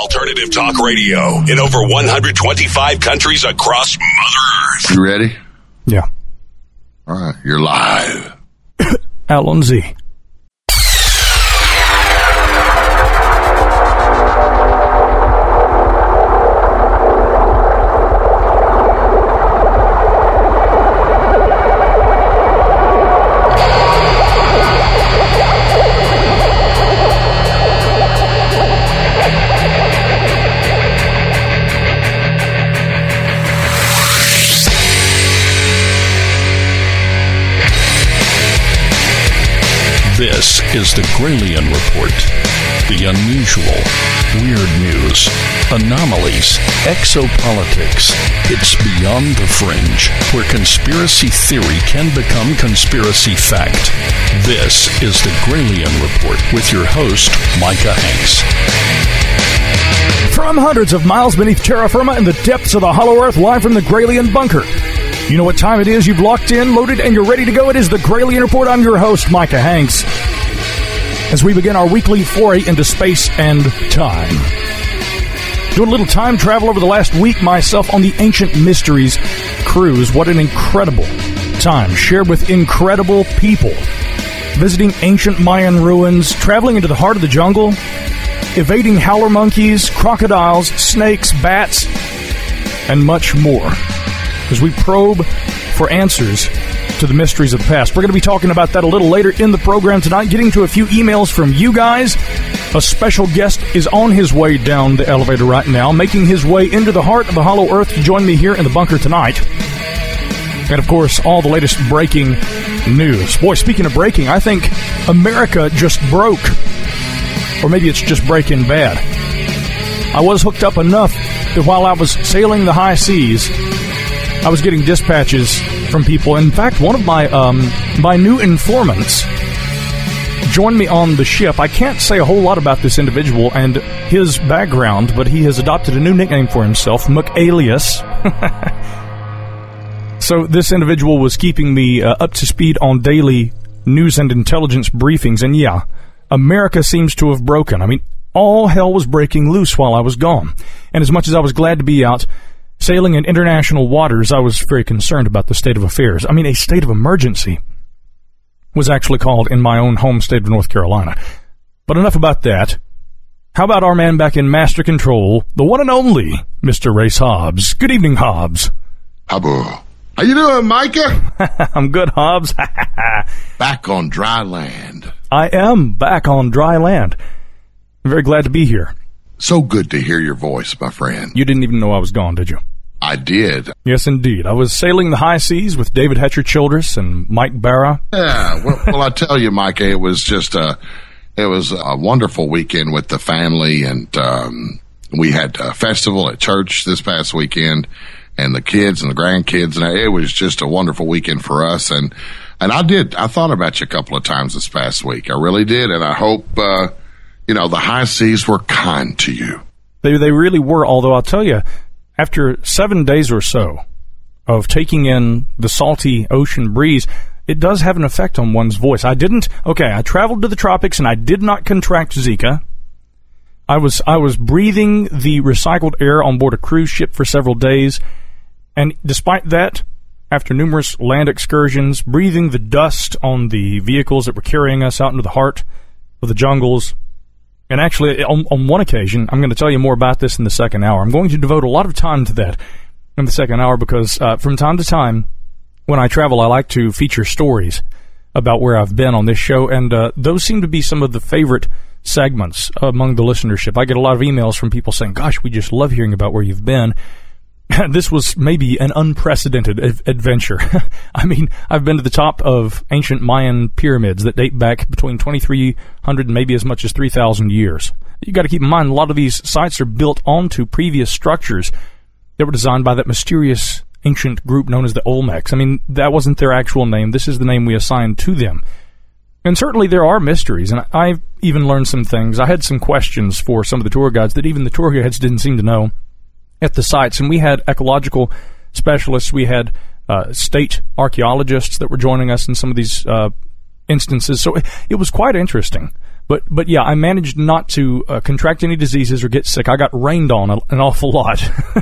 Alternative Talk Radio in over 125 countries across Mother Earth. You ready? Yeah. All right, you're live. Alan Z. This is the Gralien Report. The unusual, weird news, anomalies, exopolitics. It's beyond the fringe, where conspiracy theory can become conspiracy fact. This is the Gralien Report with your host, Micah Hanks. From hundreds of miles beneath terra firma in the depths of the Hollow Earth, live from the Gralien Bunker. You know what time it is. You've locked in, loaded, and you're ready to go. It is the Gralien Report. I'm your host, Micah Hanks. As we begin our weekly foray into space and time. Doing a little time travel over the last week myself on the Ancient Mysteries cruise. What an incredible time. Shared with incredible people. Visiting ancient Mayan ruins, traveling into the heart of the jungle, evading howler monkeys, crocodiles, snakes, bats, and much more. As we probe for answers to the mysteries of the past. We're going to be talking about that a little later in the program tonight, getting to a few emails from you guys. A special guest is on his way down the elevator right now, making his way into the heart of the Hollow Earth to join me here in the bunker tonight. And, of course, all the latest breaking news. Boy, speaking of breaking, I think America just broke. Or maybe it's just breaking bad. I was hooked up enough that while I was sailing the high seas, I was getting dispatches from people. In fact, one of my new informants joined me on the ship. I can't say a whole lot about this individual and his background, but he has adopted a new nickname for himself, McAlias. So this individual was keeping me up to speed on daily news and intelligence briefings. And yeah, America seems to have broken. I mean, all hell was breaking loose while I was gone. And as much as I was glad to be out sailing in international waters, I was very concerned about the state of affairs. I mean, a state of emergency was actually called in my own home state of North Carolina. But enough about that. How about our man back in master control, the one and only Mr. Race Hobbs? Good evening, Hobbs. How you doing, Micah? I'm good, Hobbs. Back on dry land. I am back on dry land. I'm very glad to be here. So good to hear your voice, my friend. You didn't even know I was gone, did you? I did. Yes, indeed. I was sailing the high seas with David Hetcher Childress and Mike Barra. Yeah, well, I tell you, Micah, it was a wonderful weekend with the family, and we had a festival at church this past weekend, and the kids and the grandkids, and it was just a wonderful weekend for us. And I thought about you a couple of times this past week. I really did, and I hope the high seas were kind to you. They really were, although I'll tell you, after 7 days or so of taking in the salty ocean breeze, it does have an effect on one's voice. I traveled to the tropics and I did not contract Zika. I was breathing the recycled air on board a cruise ship for several days, and despite that, after numerous land excursions, breathing the dust on the vehicles that were carrying us out into the heart of the jungles. And actually, on one occasion, I'm going to tell you more about this in the second hour. I'm going to devote a lot of time to that in the second hour because from time to time, when I travel, I like to feature stories about where I've been on this show, and those seem to be some of the favorite segments among the listenership. I get a lot of emails from people saying, gosh, we just love hearing about where you've been. This was maybe an unprecedented adventure. I mean, I've been to the top of ancient Mayan pyramids that date back between 2,300 and maybe as much as 3,000 years. You got to keep in mind, a lot of these sites are built onto previous structures that were designed by that mysterious ancient group known as the Olmecs. I mean, that wasn't their actual name. This is the name we assigned to them. And certainly there are mysteries, and I've even learned some things. I had some questions for some of the tour guides that even the tour guides didn't seem to know at the sites, and we had ecological specialists, we had state archaeologists that were joining us in some of these instances, so it was quite interesting. But yeah, I managed not to contract any diseases or get sick. I got rained on an awful lot.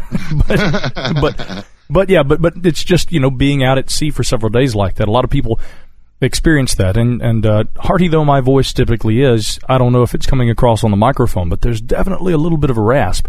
but it's just, being out at sea for several days like that. A lot of people experience that. And hearty though my voice typically is, I don't know if it's coming across on the microphone, but there's definitely a little bit of a rasp.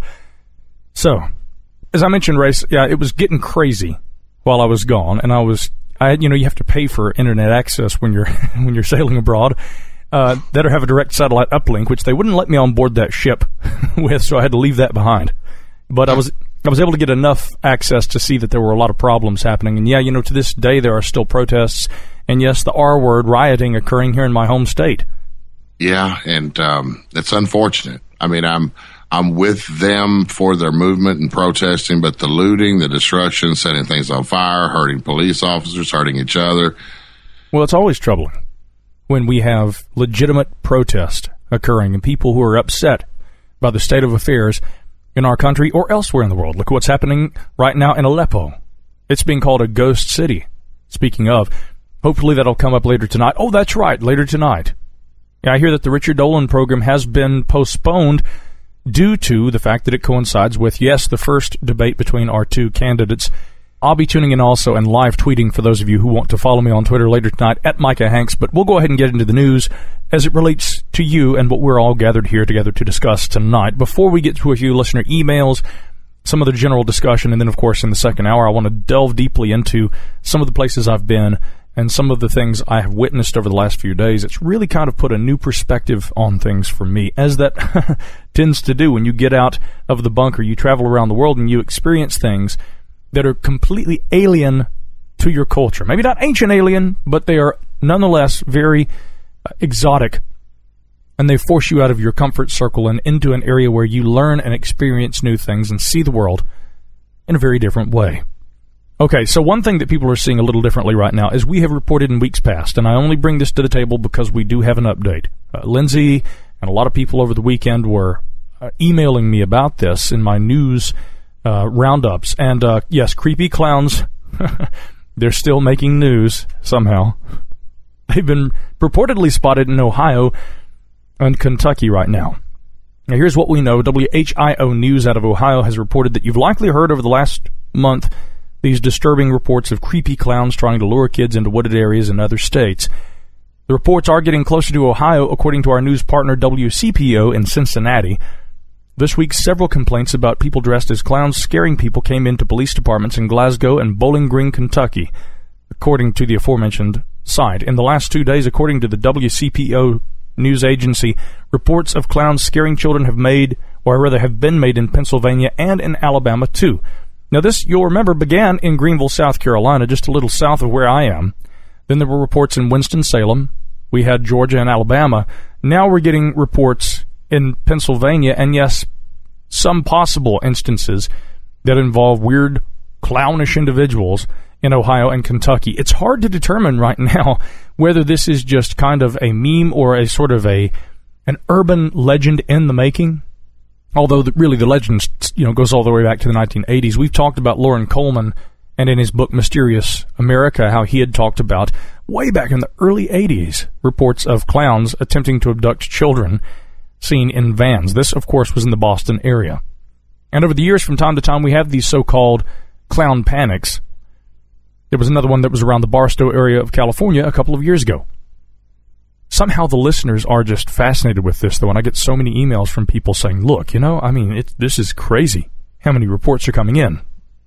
So, as I mentioned, Race, yeah, it was getting crazy while I was gone, and you have to pay for internet access when you're sailing abroad. That or have a direct satellite uplink, which they wouldn't let me on board that ship with, so I had to leave that behind. But I was able to get enough access to see that there were a lot of problems happening. And yeah, to this day there are still protests, and yes, the R word, rioting, occurring here in my home state. Yeah, and it's unfortunate. I mean, I'm with them for their movement and protesting, but the looting, the destruction, setting things on fire, hurting police officers, hurting each other. Well, it's always troubling when we have legitimate protest occurring and people who are upset by the state of affairs in our country or elsewhere in the world. Look what's happening right now in Aleppo. It's being called a ghost city. Speaking of, hopefully that'll come up later tonight. Oh, that's right, later tonight. Yeah, I hear that the Richard Dolan program has been postponed due to the fact that it coincides with, yes, the first debate between our two candidates. I'll be tuning in also and live tweeting for those of you who want to follow me on Twitter later tonight at Micah Hanks. But we'll go ahead and get into the news as it relates to you and what we're all gathered here together to discuss tonight. Before we get to a few listener emails, some of the general discussion, and then, of course, in the second hour, I want to delve deeply into some of the places I've been and some of the things I have witnessed over the last few days. It's really kind of put a new perspective on things for me, as that tends to do when you get out of the bunker. You travel around the world and you experience things that are completely alien to your culture. Maybe not ancient alien, but they are nonetheless very exotic, and they force you out of your comfort circle and into an area where you learn and experience new things and see the world in a very different way. Okay, so one thing that people are seeing a little differently right now is we have reported in weeks past, and I only bring this to the table because we do have an update. Lindsay and a lot of people over the weekend were emailing me about this in my news roundups. And yes, creepy clowns, they're still making news somehow. They've been purportedly spotted in Ohio and Kentucky right now. Now here's what we know. WHIO News out of Ohio has reported that you've likely heard over the last month these disturbing reports of creepy clowns trying to lure kids into wooded areas in other states. The reports are getting closer to Ohio, according to our news partner WCPO in Cincinnati. This week, several complaints about people dressed as clowns scaring people came into police departments in Glasgow and Bowling Green, Kentucky, according to the aforementioned site. In the last 2 days, according to the WCPO news agency, reports of clowns scaring children have been made in Pennsylvania and in Alabama, too. Now, this, you'll remember, began in Greenville, South Carolina, just a little south of where I am. Then there were reports in Winston-Salem. We had Georgia and Alabama. Now we're getting reports in Pennsylvania, and yes, some possible instances that involve weird, clownish individuals in Ohio and Kentucky. It's hard to determine right now whether this is just kind of a meme or a sort of an urban legend in the making. Although really the legend, goes all the way back to the 1980s. We've talked about Loren Coleman, and in his book Mysterious America, how he had talked about way back in the early 80s reports of clowns attempting to abduct children seen in vans. This, of course, was in the Boston area. And over the years, from time to time, we have these so-called clown panics. There was another one that was around the Barstow area of California a couple of years ago. Somehow the listeners are just fascinated with this, though, and I get so many emails from people saying, look, this is crazy how many reports are coming in.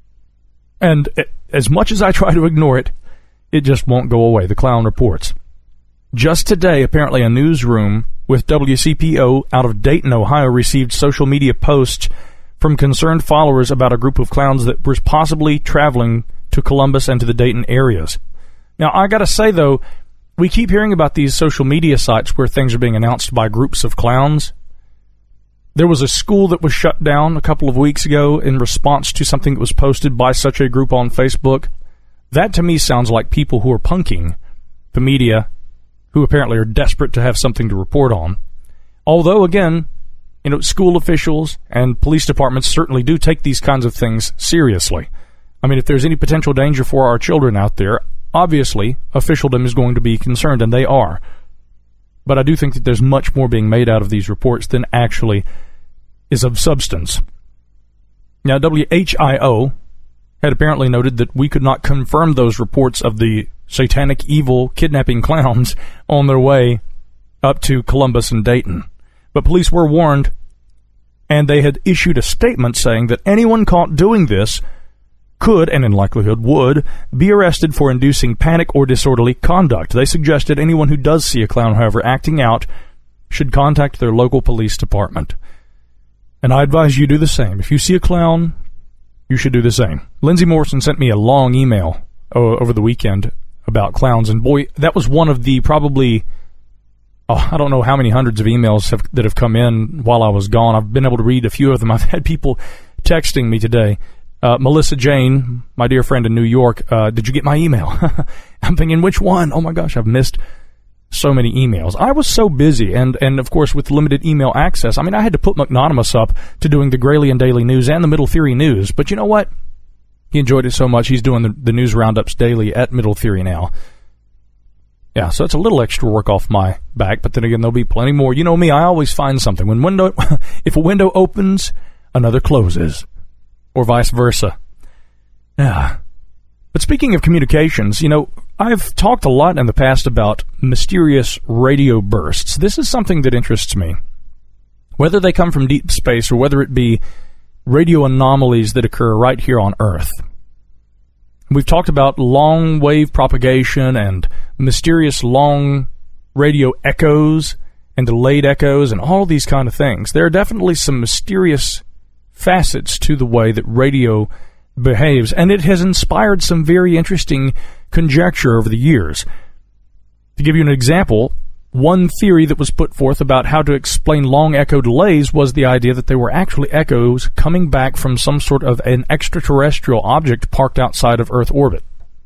And as much as I try to ignore it, it just won't go away, the clown reports. Just today, apparently a newsroom with WCPO out of Dayton, Ohio, received social media posts from concerned followers about a group of clowns that was possibly traveling to Columbus and to the Dayton areas. Now, I gotta say, though, we keep hearing about these social media sites where things are being announced by groups of clowns. There was a school that was shut down a couple of weeks ago in response to something that was posted by such a group on Facebook. That, to me, sounds like people who are punking the media, who apparently are desperate to have something to report on. Although, again, school officials and police departments certainly do take these kinds of things seriously. I mean, if there's any potential danger for our children out there, obviously, officialdom is going to be concerned, and they are. But I do think that there's much more being made out of these reports than actually is of substance. Now, WHIO had apparently noted that we could not confirm those reports of the satanic, evil, kidnapping clowns on their way up to Columbus and Dayton. But police were warned, and they had issued a statement saying that anyone caught doing this could, and in likelihood would, be arrested for inducing panic or disorderly conduct. They suggested anyone who does see a clown, however, acting out should contact their local police department. And I advise you do the same. If you see a clown, you should do the same. Lindsay Morrison sent me a long email over the weekend about clowns, and boy, that was one of the probably, I don't know how many hundreds of emails that have come in while I was gone. I've been able to read a few of them. I've had people texting me today. Melissa Jane, my dear friend in New York, did you get my email? I'm thinking, which one? Oh my gosh, I've missed so many emails. I was so busy, and of course with limited email access, I mean, I had to put McNonymous up to doing the Gralien Daily News and the Middle Theory News, but you know what? He enjoyed it so much, he's doing the news roundups daily at Middle Theory now. Yeah, so it's a little extra work off my back, but then again, there'll be plenty more. You know me, I always find something. If a window opens, another closes, or vice versa. Yeah. But speaking of communications, you know, I've talked a lot in the past about mysterious radio bursts. This is something that interests me. Whether they come from deep space or whether it be radio anomalies that occur right here on Earth. We've talked about long wave propagation and mysterious long radio echoes and delayed echoes and all these kind of things. There are definitely some mysterious facets to the way that radio behaves, and it has inspired some very interesting conjecture over the years. To give you an example, one theory that was put forth about how to explain long echo delays was the idea that they were actually echoes coming back from some sort of an extraterrestrial object parked outside of Earth orbit.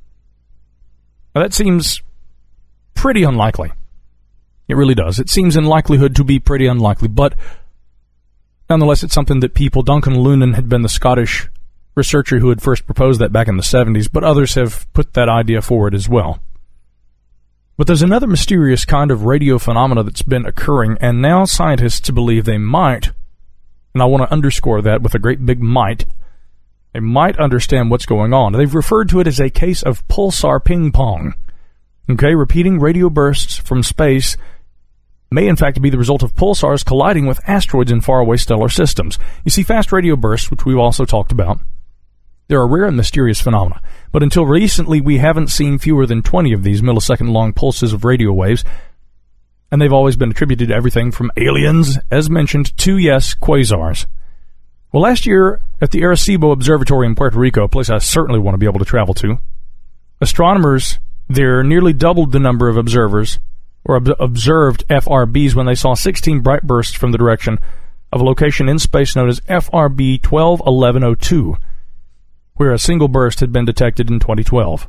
Now that seems pretty unlikely. It really does. It seems in likelihood to be pretty unlikely, but nonetheless it's something that Duncan Lunan had been the Scottish researcher who had first proposed that back in the 70s, but others have put that idea forward as well. But there's another mysterious kind of radio phenomena that's been occurring, and now scientists believe they might, and I want to underscore that with a great big might, they might understand what's going on. They've referred to it as a case of pulsar ping-pong. Okay, repeating radio bursts from space may in fact be the result of pulsars colliding with asteroids in faraway stellar systems. You see, fast radio bursts, which we've also talked about, they're a rare and mysterious phenomena, but until recently we haven't seen fewer than 20 of these millisecond-long pulses of radio waves, and they've always been attributed to everything from aliens, as mentioned, to, yes, quasars. Well, last year at the Arecibo Observatory in Puerto Rico, a place I certainly want to be able to travel to, astronomers there nearly doubled the number of observers, or observed FRBs, when they saw 16 bright bursts from the direction of a location in space known as FRB 121102, where a single burst had been detected in 2012.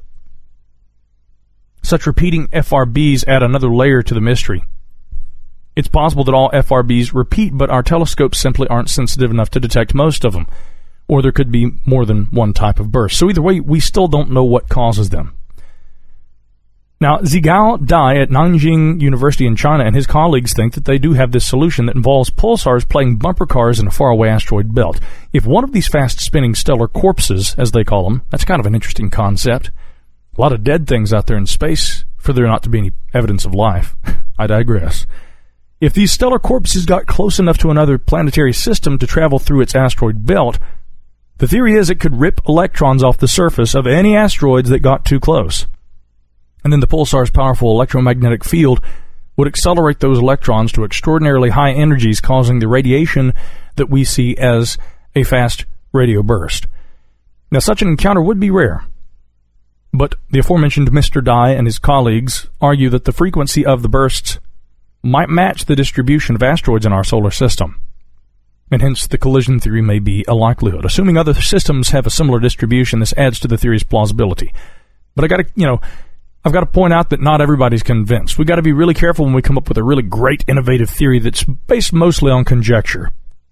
Such repeating FRBs add another layer to the mystery. It's possible that all FRBs repeat, but our telescopes simply aren't sensitive enough to detect most of them, or there could be more than one type of burst. So either way, we still don't know what causes them. Now, Zigao Dai at Nanjing University in China and his colleagues think that they do have this solution that involves pulsars playing bumper cars in a faraway asteroid belt. If one of these fast-spinning stellar corpses, as they call them, that's kind of an interesting concept. A lot of dead things out there in space for there not to be any evidence of life. I digress. If these stellar corpses got close enough to another planetary system to travel through its asteroid belt, the theory is it could rip electrons off the surface of any asteroids that got too close. And then the pulsar's powerful electromagnetic field would accelerate those electrons to extraordinarily high energies, causing the radiation that we see as a fast radio burst. Now, such an encounter would be rare, but the aforementioned Mr. Dai and his colleagues argue that the frequency of the bursts might match the distribution of asteroids in our solar system, and hence the collision theory may be a likelihood. Assuming other systems have a similar distribution, this adds to the theory's plausibility. But I've got to point out that not everybody's convinced. We've got to be really careful when we come up with a really great, innovative theory that's based mostly on conjecture.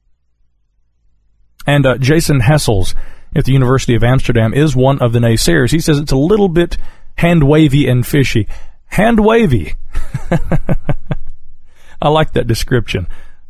And Jason Hessels at the University of Amsterdam is one of the naysayers. He says it's a little bit hand-wavy and fishy. Hand-wavy. I like that description.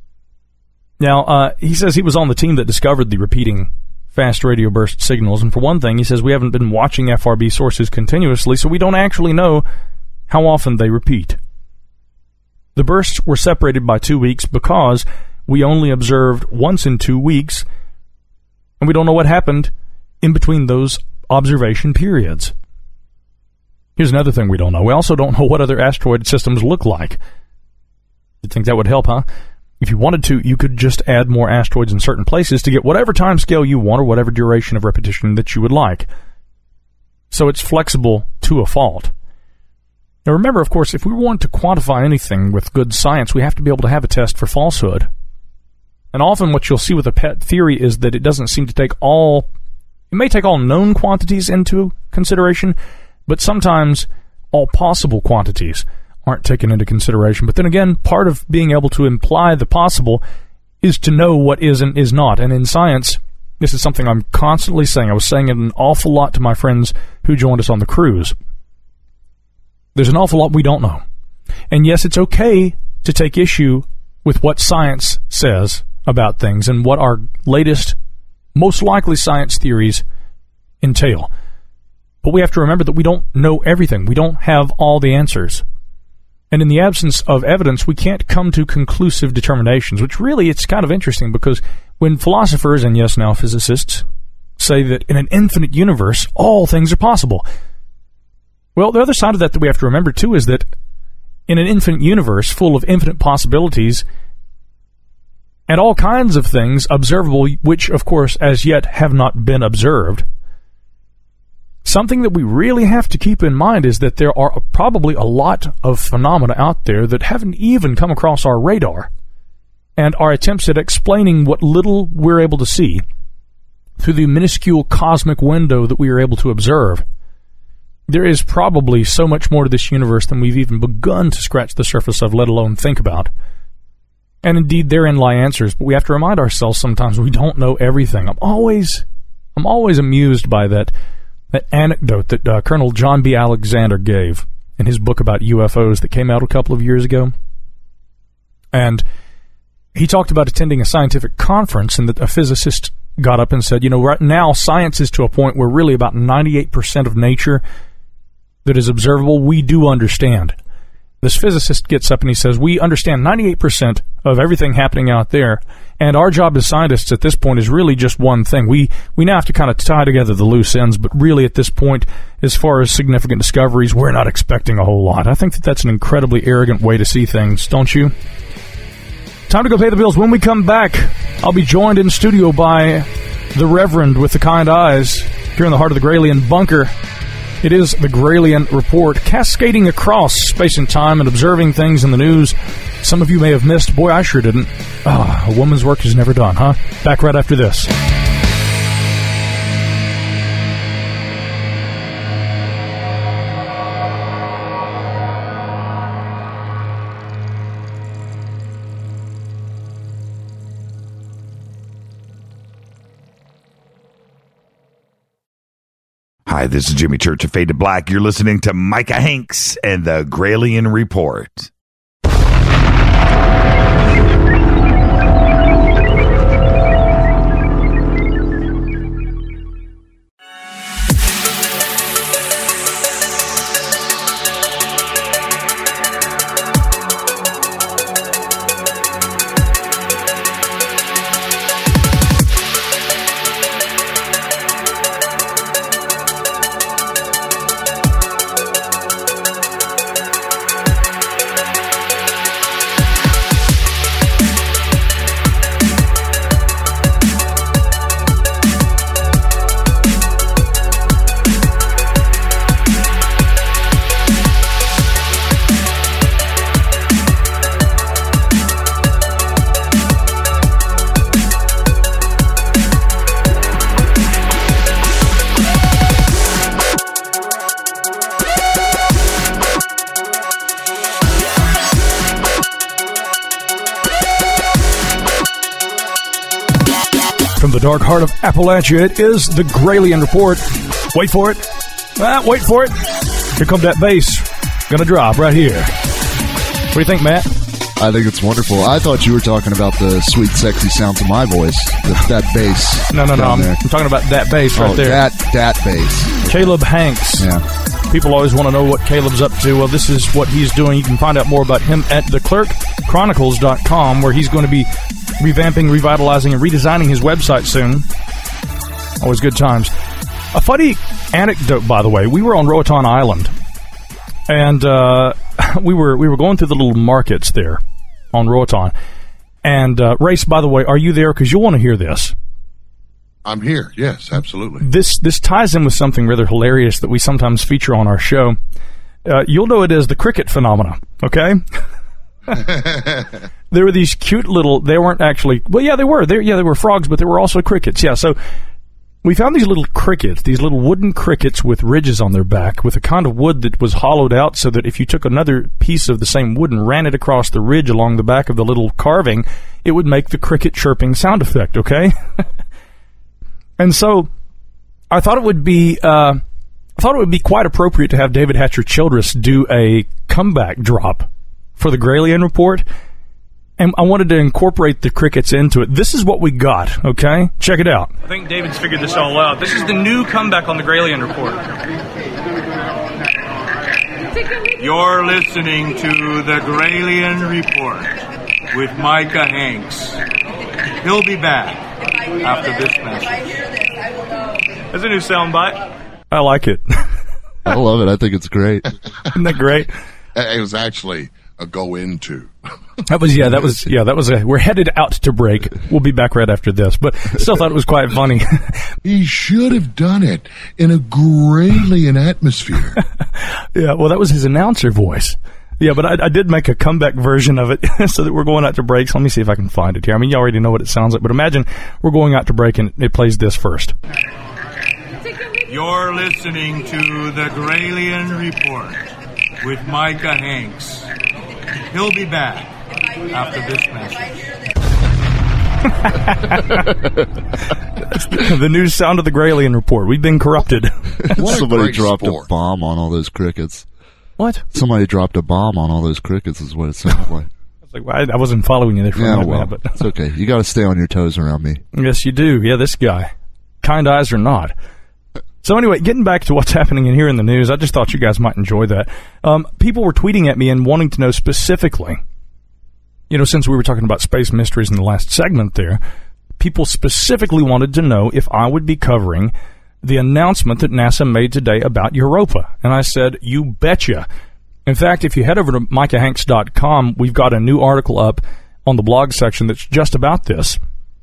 Now, he says he was on the team that discovered the repeating fast radio burst signals, and for one thing, he says we haven't been watching FRB sources continuously, so we don't actually know how often they repeat. The bursts were separated by 2 weeks because we only observed once in 2 weeks, and we don't know what happened in between those observation periods. Here's another thing we don't know. We also don't know what other asteroid systems look like. You'd think that would help, huh? If you wanted to, you could just add more asteroids in certain places to get whatever time scale you want or whatever duration of repetition that you would like. So it's flexible to a fault. Now remember, of course, if we want to quantify anything with good science, we have to be able to have a test for falsehood. And often what you'll see with a pet theory is that it doesn't seem to take all... It may take all known quantities into consideration, but sometimes all possible quantities aren't taken into consideration. But then again, part of being able to imply the possible is to know what is and is not. And in science, this is something I'm constantly saying. I was saying it an awful lot to my friends who joined us on the cruise. There's an awful lot we don't know. And yes, it's okay to take issue with what science says about things and what our latest, most likely science theories entail. But we have to remember that we don't know everything. We don't have all the answers. And in the absence of evidence, we can't come to conclusive determinations, which really, it's kind of interesting because when philosophers, and yes, now physicists, say that in an infinite universe, all things are possible. Well, the other side of that we have to remember, too, is that in an infinite universe full of infinite possibilities and all kinds of things observable, which, of course, as yet have not been observed, something that we really have to keep in mind is that there are probably a lot of phenomena out there that haven't even come across our radar, and our attempts at explaining what little we're able to see through the minuscule cosmic window that we are able to observe. There is probably so much more to this universe than we've even begun to scratch the surface of, let alone think about. And indeed, therein lie answers, but we have to remind ourselves sometimes we don't know everything. I'm always amused by that anecdote that Colonel John B. Alexander gave in his book about UFOs that came out a couple of years ago. And he talked about attending a scientific conference, and that a physicist got up and said, right now science is to a point where really about 98% of nature that is observable we do understand. This physicist gets up and he says, we understand 98% of everything happening out there, and our job as scientists at this point is really just one thing. We now have to kind of tie together the loose ends, but really at this point, as far as significant discoveries, we're not expecting a whole lot. I think that that's an incredibly arrogant way to see things, don't you? Time to go pay the bills. When we come back, I'll be joined in studio by the Reverend with the kind eyes here in the heart of the Gralien bunker. It is the Gralien Report, cascading across space and time and observing things in the news some of you may have missed. Boy, I sure didn't. A woman's work is never done, huh? Back right after this. Hi, this is Jimmy Church of Faded Black. You're listening to Micah Hanks and the Gralien Report. From the dark heart of Appalachia, it is the Gralien Report. Wait for it. Wait for it. Here comes that bass. Gonna drop right here. What do you think, Matt? I think it's wonderful. I thought you were talking about the sweet, sexy sound to my voice, that bass. No. I'm talking about that bass right there. That bass. Caleb Hanks. Yeah. People always want to know what Caleb's up to. Well, this is what he's doing. You can find out more about him at theclerkchronicles.com, where he's going to be revamping, revitalizing, and redesigning his website soon. Always good times. A funny anecdote, by the way. We were on Roatan Island, and we were going through the little markets there on Roatan. And Race, by the way, are you there? Because you'll want to hear this. I'm here. Yes, absolutely. This ties in with something rather hilarious that we sometimes feature on our show. You'll know it as the cricket phenomena, okay? There were these cute little, they weren't actually, well, yeah, they were. They were frogs, but they were also crickets. Yeah, so we found these little crickets, these little wooden crickets with ridges on their back, with a kind of wood that was hollowed out so that if you took another piece of the same wood and ran it across the ridge along the back of the little carving, it would make the cricket chirping sound effect, okay? And so I thought it would be quite appropriate to have David Hatcher Childress do a comeback drop for the Gralien Report, and I wanted to incorporate the crickets into it. This is what we got, okay? Check it out. I think David's figured this all out. This is the new comeback on the Gralien Report. You're listening to the Gralien Report with Micah Hanks. He'll be back after this message. That's a new soundbite. I like it. I love it. I think it's great. Isn't that great? It was actually a go into. That was we're headed out to break. We'll be back right after this, but still thought it was quite funny. He should have done it in a Gralien atmosphere. Yeah, well, that was his announcer voice. Yeah, but I did make a comeback version of it so that we're going out to break. So let me see if I can find it here. I mean, you already know what it sounds like, but imagine we're going out to break and it plays this first. You're listening to the Gralien Report with Micah Hanks. He'll be back after this message. That's the new sound of the Gralien Report. We've been corrupted. Somebody dropped a bomb on all those crickets. What? Somebody dropped a bomb on all those crickets is what it sounded like. I wasn't following you there for a minute, but it's okay. You got to stay on your toes around me. Yes, you do. Yeah, this guy. Kind eyes or not. So anyway, getting back to what's happening in here in the news, I just thought you guys might enjoy that. People were tweeting at me and wanting to know specifically, since we were talking about space mysteries in the last segment there, people specifically wanted to know if I would be covering the announcement that NASA made today about Europa. And I said, you betcha. In fact, if you head over to MicahHanks.com, we've got a new article up on the blog section that's just about this.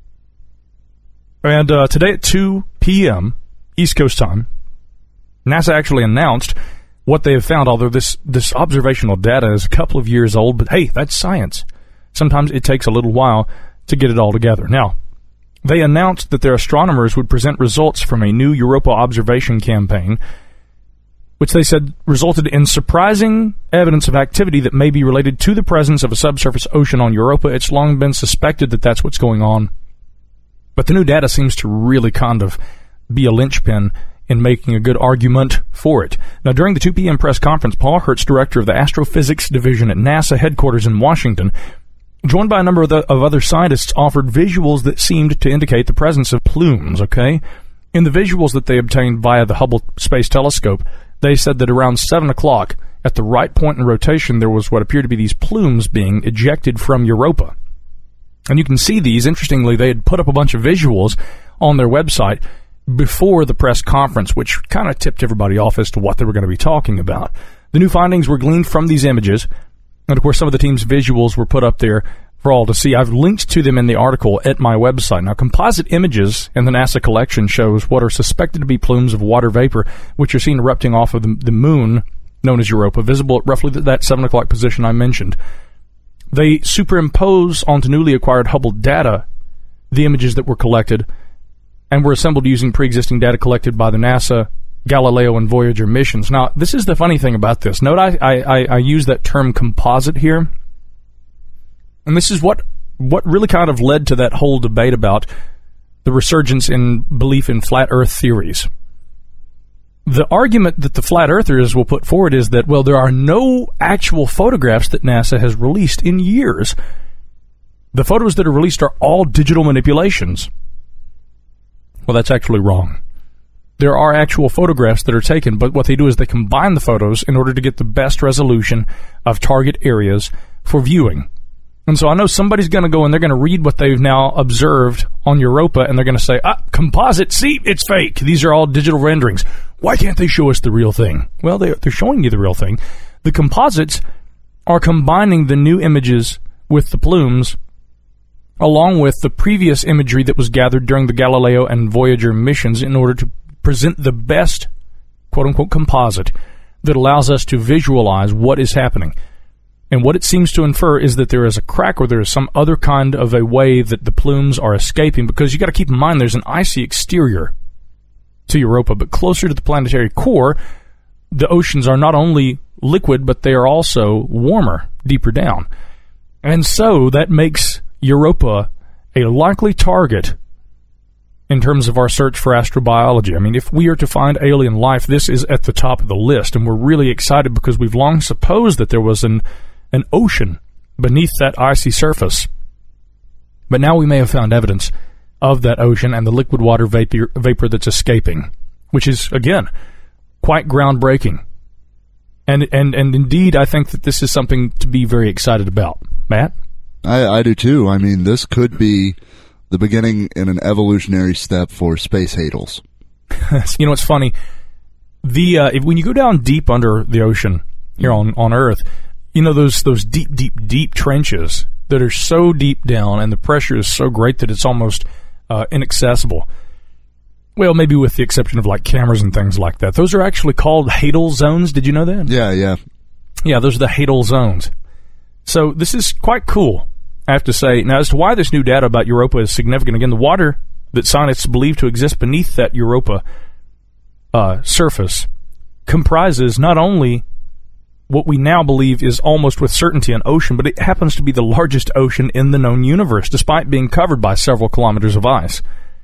And today at 2 p.m., East Coast time, NASA actually announced what they have found, although this observational data is a couple of years old, but hey, that's science. Sometimes it takes a little while to get it all together. Now, they announced that their astronomers would present results from a new Europa observation campaign, which they said resulted in surprising evidence of activity that may be related to the presence of a subsurface ocean on Europa. It's long been suspected that that's what's going on. But the new data seems to really kind of be a linchpin in making a good argument for it. Now, during the 2 p.m. press conference, Paul Hertz, director of the Astrophysics Division at NASA headquarters in Washington, joined by a number of other scientists, offered visuals that seemed to indicate the presence of plumes, okay? In the visuals that they obtained via the Hubble Space Telescope, they said that around 7 o'clock, at the right point in rotation, there was what appeared to be these plumes being ejected from Europa. And you can see these. Interestingly, they had put up a bunch of visuals on their website before the press conference, which kind of tipped everybody off as to what they were going to be talking about. The new findings were gleaned from these images, and of course some of the team's visuals were put up there for all to see. I've linked to them in the article at my website. Now, composite images in the NASA collection shows what are suspected to be plumes of water vapor, which are seen erupting off of the moon, known as Europa, visible at roughly that 7 o'clock position I mentioned. They superimpose onto newly acquired Hubble data the images that were collected and were assembled using pre-existing data collected by the NASA, Galileo, and Voyager missions. Now, this is the funny thing about this. Note I use that term composite here. And this is what really kind of led to that whole debate about the resurgence in belief in flat Earth theories. The argument that the flat earthers will put forward is that, well, there are no actual photographs that NASA has released in years. The photos that are released are all digital manipulations. Well, that's actually wrong. There are actual photographs that are taken, but what they do is they combine the photos in order to get the best resolution of target areas for viewing. And so I know somebody's going to go and they're going to read what they've now observed on Europa, and they're going to say, composite, see, it's fake. These are all digital renderings. Why can't they show us the real thing? Well, they're showing you the real thing. The composites are combining the new images with the plumes, along with the previous imagery that was gathered during the Galileo and Voyager missions in order to present the best, quote-unquote, composite that allows us to visualize what is happening. And what it seems to infer is that there is a crack or there is some other kind of a way that the plumes are escaping, because you got to keep in mind there's an icy exterior to Europa, but closer to the planetary core, the oceans are not only liquid, but they are also warmer deeper down. And so that makes Europa a likely target in terms of our search for astrobiology. I mean, if we are to find alien life, this is at the top of the list, and we're really excited because we've long supposed that there was an ocean beneath that icy surface. But now we may have found evidence of that ocean and the liquid water vapor that's escaping, which is, again, quite groundbreaking. And indeed, I think that this is something to be very excited about. Matt? I do too. I mean, this could be the beginning in an evolutionary step for space hadals. You know, it's funny. When you go down deep under the ocean here on Earth, you know, those deep trenches that are so deep down and the pressure is so great that it's almost inaccessible. Well, maybe with the exception of like cameras and things like that. Those are actually called hadal zones. Did you know that? Yeah. Yeah, those are the hadal zones. So this is quite cool, I have to say. Now, as to why this new data about Europa is significant, again, the water that scientists believe to exist beneath that Europa surface comprises not only what we now believe is almost with certainty an ocean, but it happens to be the largest ocean in the known universe, despite being covered by several kilometers of ice.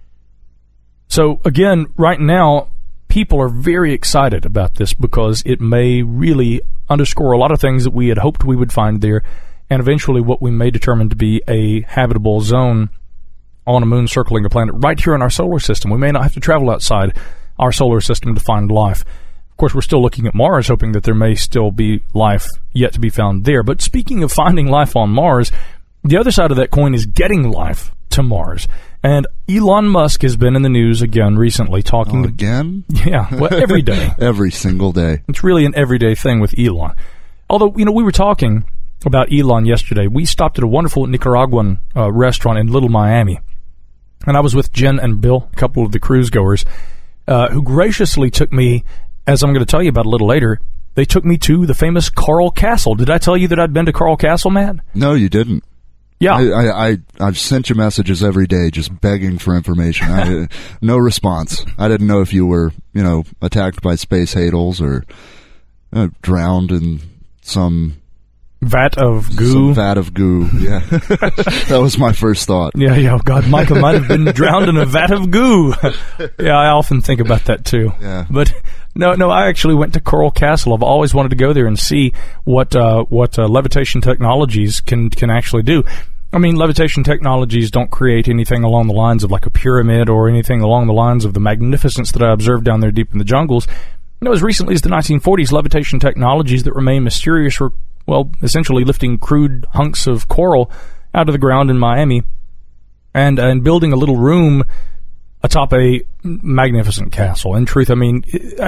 So, again, right now, people are very excited about this because it may really underscore a lot of things that we had hoped we would find there, and eventually what we may determine to be a habitable zone on a moon circling a planet right here in our solar system. We may not have to travel outside our solar system to find life. Of course, we're still looking at Mars, hoping that there may still be life yet to be found there. But speaking of finding life on Mars, the other side of that coin is getting life to Mars. And Elon Musk has been in the news again recently talking... again? Yeah, well, every day. Every single day. It's really an everyday thing with Elon. Although, you know, we were talking about Elon yesterday. We stopped at a wonderful Nicaraguan restaurant in Little Miami. And I was with Jen and Bill, a couple of the cruise goers, who graciously took me, as I'm going to tell you about a little later, they took me to the famous Coral Castle. Did I tell you that I'd been to Coral Castle, Matt? No, you didn't. Yeah. I've sent you messages every day just begging for information. No response. I didn't know if you were, attacked by space hadals or drowned in some... vat of goo. Some vat of goo, yeah. That was my first thought. Yeah, God, Micah might have been drowned in a vat of goo. Yeah, I often think about that too. Yeah. But no, I actually went to Coral Castle. I've always wanted to go there and see what levitation technologies can actually do. I mean, levitation technologies don't create anything along the lines of like a pyramid or anything along the lines of the magnificence that I observed down there deep in the jungles. As recently as the 1940s, levitation technologies that remain mysterious were, well, essentially lifting crude hunks of coral out of the ground in Miami and building a little room atop a magnificent castle. In truth, I mean,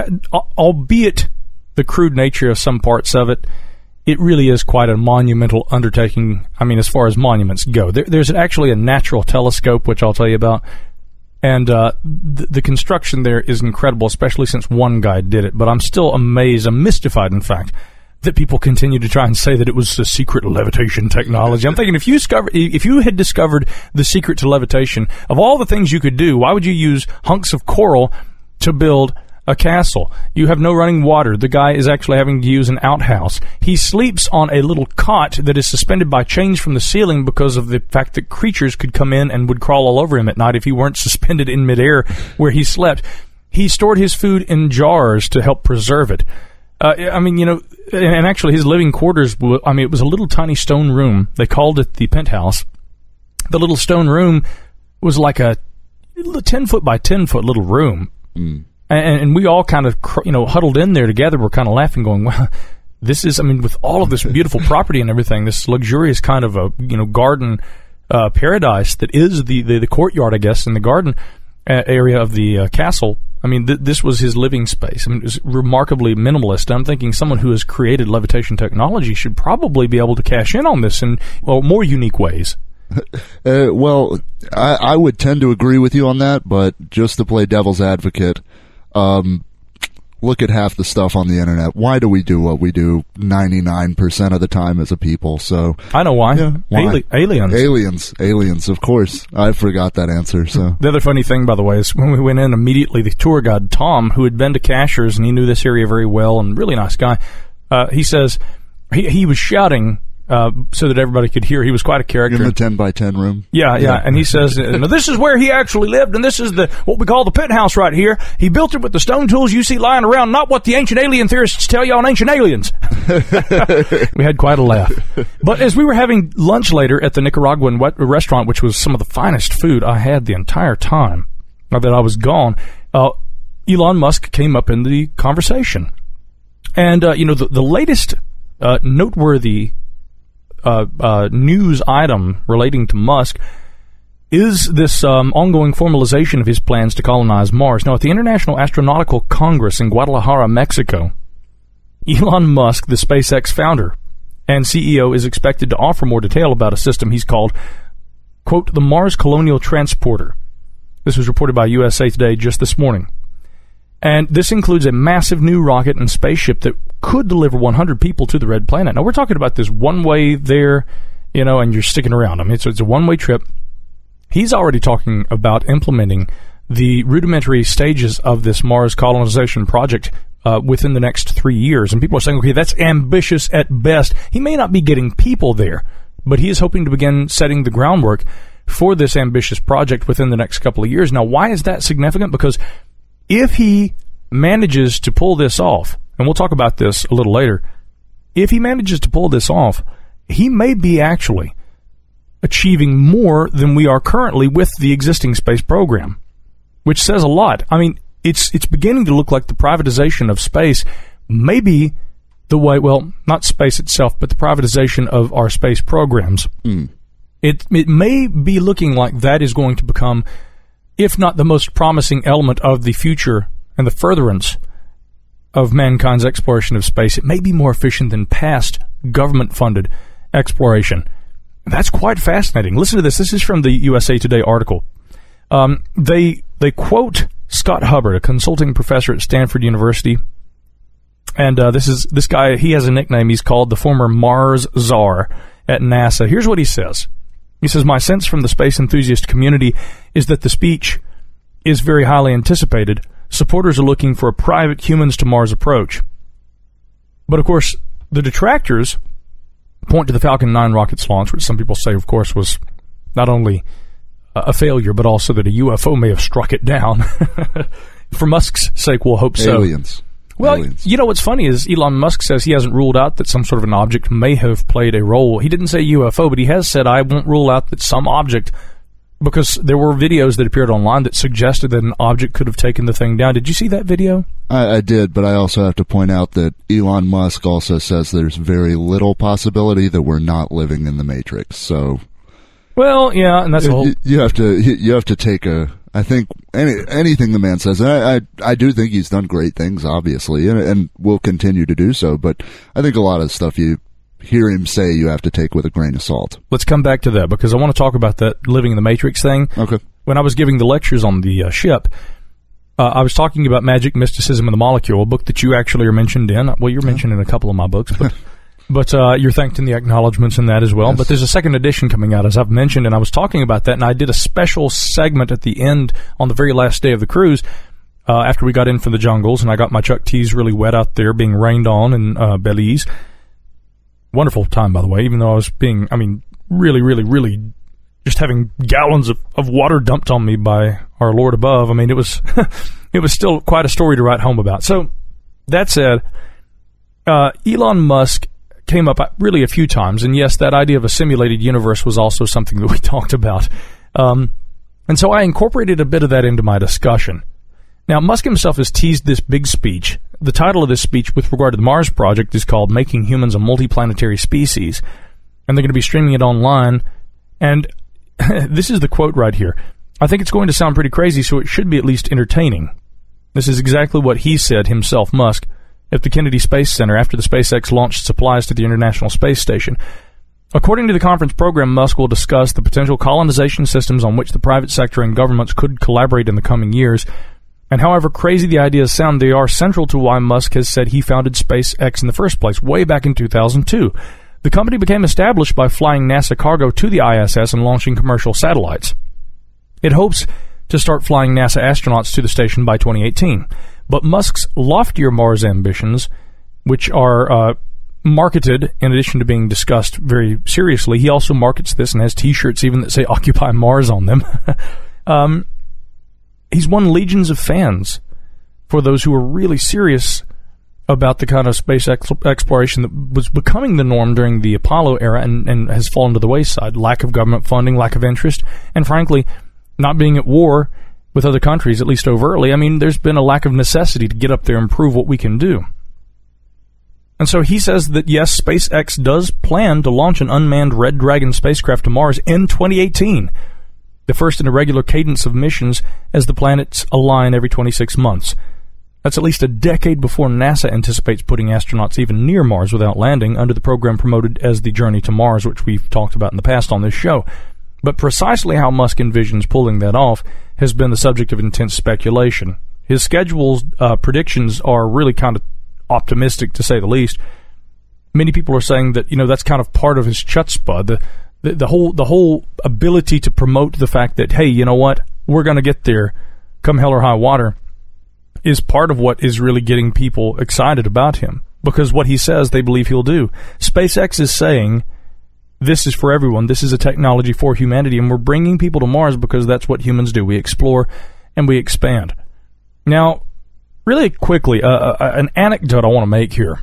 albeit the crude nature of some parts of it, it really is quite a monumental undertaking, I mean, as far as monuments go. There's actually a natural telescope, which I'll tell you about, and the construction there is incredible, especially since one guy did it. But I'm still amazed, I'm mystified, in fact, that people continue to try and say that it was a secret levitation technology. I'm thinking, if you had discovered the secret to levitation, of all the things you could do, why would you use hunks of coral to build a castle? You have no running water. The guy is actually having to use an outhouse. He sleeps on a little cot that is suspended by chains from the ceiling because of the fact that creatures could come in and would crawl all over him at night if he weren't suspended in midair where he slept. he stored his food in jars to help preserve it. I mean, you know, and actually his living quarters, I mean, it was a little tiny stone room. They called it the penthouse. The little stone room was like a 10-foot by 10-foot little room. And we all kind of, you know, huddled in there together. We're kind of laughing, going, well, this is, I mean, with all of this beautiful property and everything, this luxurious kind of a, you know, garden paradise that is the courtyard, I guess, in the garden area of the castle. I mean, this was his living space. I mean, it was remarkably minimalist. I'm thinking someone who has created levitation technology should probably be able to cash in on this in, well, more unique ways. Well, I would tend to agree with you on that, but just to play devil's advocate, look at half the stuff on the internet. Why do we do what we do 99% of the time as a people? So I know why. Yeah, why? Aliens, of course. I forgot that answer. So the other funny thing, by the way, is when we went in immediately, the tour guide, Tom, who had been to Cashers and he knew this area very well and really nice guy, he says he was shouting so that everybody could hear. He was quite a character. In the 10 by 10 room. Yeah. And he says, now this is where he actually lived, and this is what we call the penthouse right here. He built it with the stone tools you see lying around, not what the ancient alien theorists tell you on Ancient Aliens. We had quite a laugh. But as we were having lunch later at the Nicaraguan restaurant, which was some of the finest food I had the entire time that I was gone, Elon Musk came up in the conversation. And, the latest noteworthy news item relating to Musk is this ongoing formalization of his plans to colonize Mars. Now, at the International Astronautical Congress in Guadalajara, Mexico, Elon Musk, the SpaceX founder and CEO, is expected to offer more detail about a system he's called, quote, the Mars Colonial Transporter. This was reported by USA Today just this morning. And this includes a massive new rocket and spaceship that could deliver 100 people to the Red Planet. Now, we're talking about this one-way there, and you're sticking around. I mean, it's a one-way trip. He's already talking about implementing the rudimentary stages of this Mars colonization project within the next 3 years. And people are saying, okay, that's ambitious at best. He may not be getting people there, but he is hoping to begin setting the groundwork for this ambitious project within the next couple of years. Now, why is that significant? Because if he manages to pull this off, and we'll talk about this a little later, if he manages to pull this off, he may be actually achieving more than we are currently with the existing space program, which says a lot. I mean, it's beginning to look like the privatization of space may be the way, well, not space itself, but the privatization of our space programs. It may be looking like that is going to become, if not the most promising element of the future and the furtherance of mankind's exploration of space, it may be more efficient than past government-funded exploration. That's quite fascinating. Listen to this. This is from the USA Today article. They quote Scott Hubbard, a consulting professor at Stanford University, and this guy. He has a nickname. He's called the former Mars Czar at NASA. Here's what he says. He says, my sense from the space enthusiast community is that the speech is very highly anticipated. Supporters are looking for a private humans-to-Mars approach. But, of course, the detractors point to the Falcon 9 rocket's launch, which some people say, of course, was not only a failure, but also that a UFO may have struck it down. For Musk's sake, we'll hope so. Aliens. Well, what's funny is Elon Musk says he hasn't ruled out that some sort of an object may have played a role. He didn't say UFO, but he has said, I won't rule out that some object, because there were videos that appeared online that suggested that an object could have taken the thing down. Did you see that video? I did, but I also have to point out that Elon Musk also says there's very little possibility that we're not living in the Matrix. So, well, yeah, and that's a whole... You have to take I think anything the man says, and I do think he's done great things, obviously, and will continue to do so, but I think a lot of stuff you hear him say you have to take with a grain of salt. Let's come back to that, because I want to talk about that living in the Matrix thing. Okay. When I was giving the lectures on the ship, I was talking about Magic, Mysticism, and the Molecule, a book that you actually are mentioned in. Well, you're mentioned in a couple of my books, but you're thanked in the acknowledgments in that as well. Yes. But there's a second edition coming out, as I've mentioned, and I was talking about that, and I did a special segment at the end on the very last day of the cruise after we got in from the jungles, and I got my Chuck T's really wet out there being rained on in Belize. Wonderful time, by the way, even though I was being, really, really, really just having gallons of water dumped on me by our Lord above. I mean, it was it was still quite a story to write home about. So that said, Elon Musk came up really a few times, and yes, that idea of a simulated universe was also something that we talked about. And so I incorporated a bit of that into my discussion. Now, Musk himself has teased this big speech. The title of this speech with regard to the Mars project is called Making Humans a Multiplanetary Species, and they're going to be streaming it online. And this is the quote right here. I think it's going to sound pretty crazy, so it should be at least entertaining. This is exactly what he said himself, Musk, at the Kennedy Space Center after the SpaceX launched supplies to the International Space Station. According to the conference program, Musk will discuss the potential colonization systems on which the private sector and governments could collaborate in the coming years. And however crazy the ideas sound, they are central to why Musk has said he founded SpaceX in the first place, way back in 2002. The company became established by flying NASA cargo to the ISS and launching commercial satellites. It hopes to start flying NASA astronauts to the station by 2018. But Musk's loftier Mars ambitions, which are marketed, in addition to being discussed very seriously, he also markets this and has T-shirts even that say Occupy Mars on them. He's won legions of fans for those who are really serious about the kind of space exploration that was becoming the norm during the Apollo era and has fallen to the wayside. Lack of government funding, lack of interest, and frankly, not being at war with other countries, at least overtly. I mean, there's been a lack of necessity to get up there and prove what we can do. And so he says that, yes, SpaceX does plan to launch an unmanned Red Dragon spacecraft to Mars in 2018. The first in a regular cadence of missions as the planets align every 26 months. That's at least a decade before NASA anticipates putting astronauts even near Mars without landing under the program promoted as the Journey to Mars, which we've talked about in the past on this show. But precisely how Musk envisions pulling that off has been the subject of intense speculation. His schedule's predictions are really kind of optimistic, to say the least. Many people are saying that, that's kind of part of his chutzpah, the whole ability to promote the fact that, hey, you know what, we're going to get there, come hell or high water, is part of what is really getting people excited about him. Because what he says, they believe he'll do. SpaceX is saying, this is for everyone, this is a technology for humanity, and we're bringing people to Mars because that's what humans do. We explore and we expand. Now, really quickly, an anecdote I want to make here.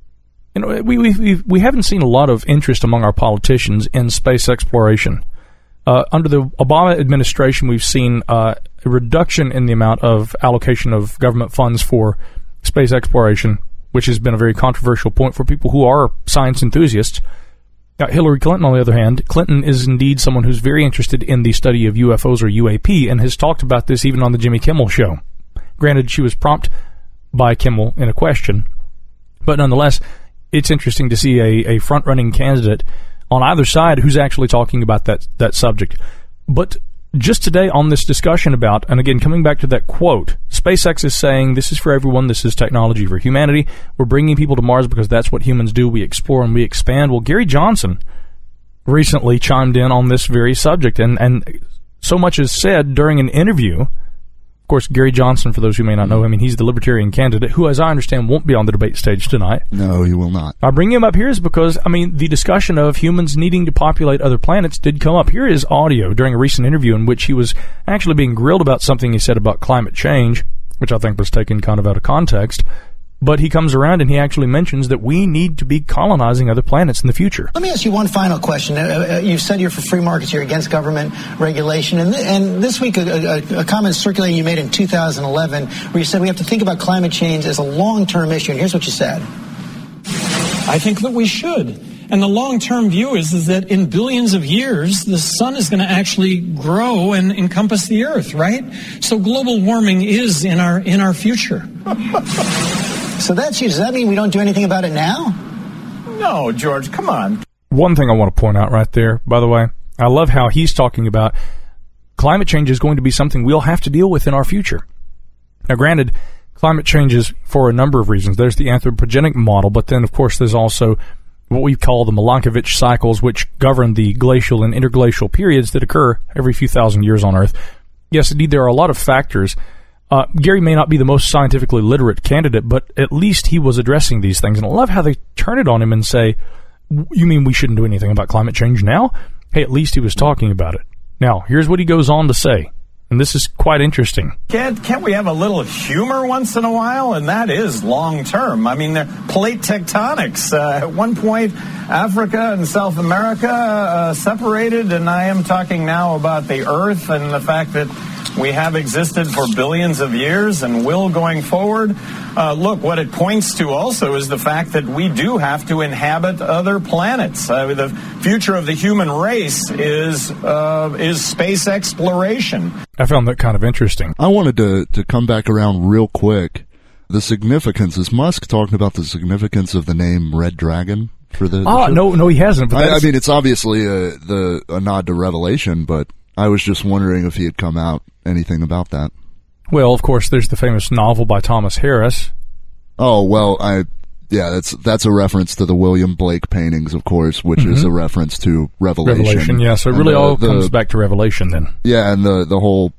We haven't seen a lot of interest among our politicians in space exploration. Under the Obama administration, we've seen a reduction in the amount of allocation of government funds for space exploration, which has been a very controversial point for people who are science enthusiasts. Hillary Clinton, on the other hand, Clinton is indeed someone who's very interested in the study of UFOs or UAP and has talked about this even on the Jimmy Kimmel Show. Granted, she was prompted by Kimmel in a question, but nonetheless, it's interesting to see a front-running candidate on either side who's actually talking about that subject. But just today on this discussion about, and again, coming back to that quote, SpaceX is saying, this is for everyone, this is technology for humanity, we're bringing people to Mars because that's what humans do, we explore and we expand. Well, Gary Johnson recently chimed in on this very subject, and so much is said during an interview. Of course, Gary Johnson, for those who may not know him, he's the Libertarian candidate, who, as I understand, won't be on the debate stage tonight. No, he will not. I bring him up here is because, the discussion of humans needing to populate other planets did come up. Here is audio during a recent interview in which he was actually being grilled about something he said about climate change, which I think was taken kind of out of context. But he comes around and he actually mentions that we need to be colonizing other planets in the future. Let me ask you one final question. You said you're for free markets, you're against government regulation. And this week, a comment circulating you made in 2011 where you said we have to think about climate change as a long-term issue. And here's what you said. I think that we should. And the long-term view is that in billions of years, the sun is going to actually grow and encompass the Earth, right? So global warming is in our future. So that's you. Does that mean we don't do anything about it now? No, George, come on. One thing I want to point out right there, by the way, I love how he's talking about climate change is going to be something we'll have to deal with in our future. Now, granted, climate change is for a number of reasons. There's the anthropogenic model, but then, of course, there's also what we call the Milankovitch cycles, which govern the glacial and interglacial periods that occur every few thousand years on Earth. Yes, indeed, there are a lot of factors. Gary may not be the most scientifically literate candidate, but at least he was addressing these things. And I love how they turn it on him and say, you mean we shouldn't do anything about climate change now? Hey, at least he was talking about it. Now, here's what he goes on to say. And this is quite interesting. Can't we have a little humor once in a while? And that is long term. I mean, plate tectonics. At one point, Africa and South America separated, and I am talking now about the Earth and the fact that we have existed for billions of years and will going forward. Look, what it points to also is the fact that we do have to inhabit other planets. The future of the human race is space exploration. I found that kind of interesting. I wanted to come back around real quick. The significance, is Musk talking about the significance of the name Red Dragon for the show? No, he hasn't. But I mean, it's obviously a nod to Revelation, but I was just wondering if he had come out anything about that. Well, of course, there's the famous novel by Thomas Harris. Oh, well, that's a reference to the William Blake paintings, of course, which is a reference to Revelation. Yeah, so it really comes back to Revelation then. Yeah, and the whole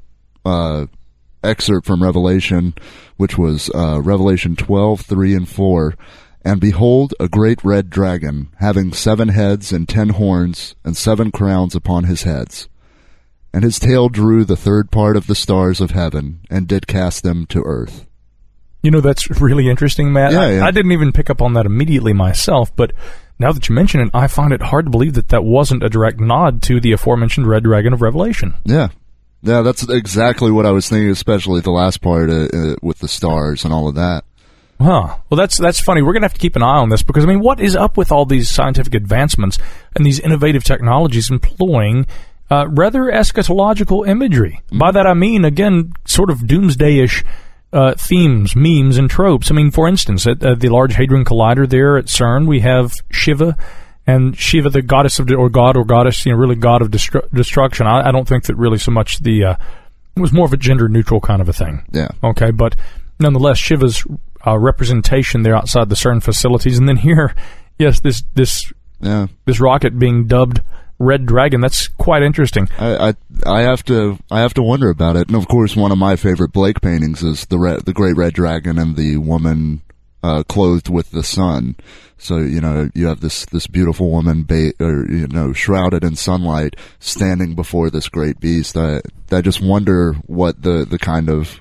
excerpt from Revelation, which was Revelation 12, 3 and 4. And behold, a great red dragon, having 7 heads and 10 horns, and 7 crowns upon his heads. And his tail drew the third part of the stars of heaven, and did cast them to earth. You know, that's really interesting, Matt. Yeah. I didn't even pick up on that immediately myself, but now that you mention it, I find it hard to believe that wasn't a direct nod to the aforementioned Red Dragon of Revelation. Yeah, that's exactly what I was thinking, especially the last part with the stars and all of that. Huh. Well, that's funny. We're going to have to keep an eye on this because, I mean, what is up with all these scientific advancements and these innovative technologies employing rather eschatological imagery? By that I mean, again, sort of doomsday-ish themes, memes, and tropes. I mean, for instance, at the Large Hadron Collider there at CERN, we have Shiva, and Shiva, the goddess of, or god or goddess, really god of destruction. I don't think that really so much it was more of a gender-neutral kind of a thing. Yeah. Okay, but nonetheless, Shiva's representation there outside the CERN facilities, and then here, yes, this rocket being dubbed Red Dragon. That's quite interesting. I have to wonder about it. And of course, one of my favorite Blake paintings is the Great Red Dragon and the woman clothed with the sun. So you have this beautiful woman, shrouded in sunlight, standing before this great beast. I just wonder what the kind of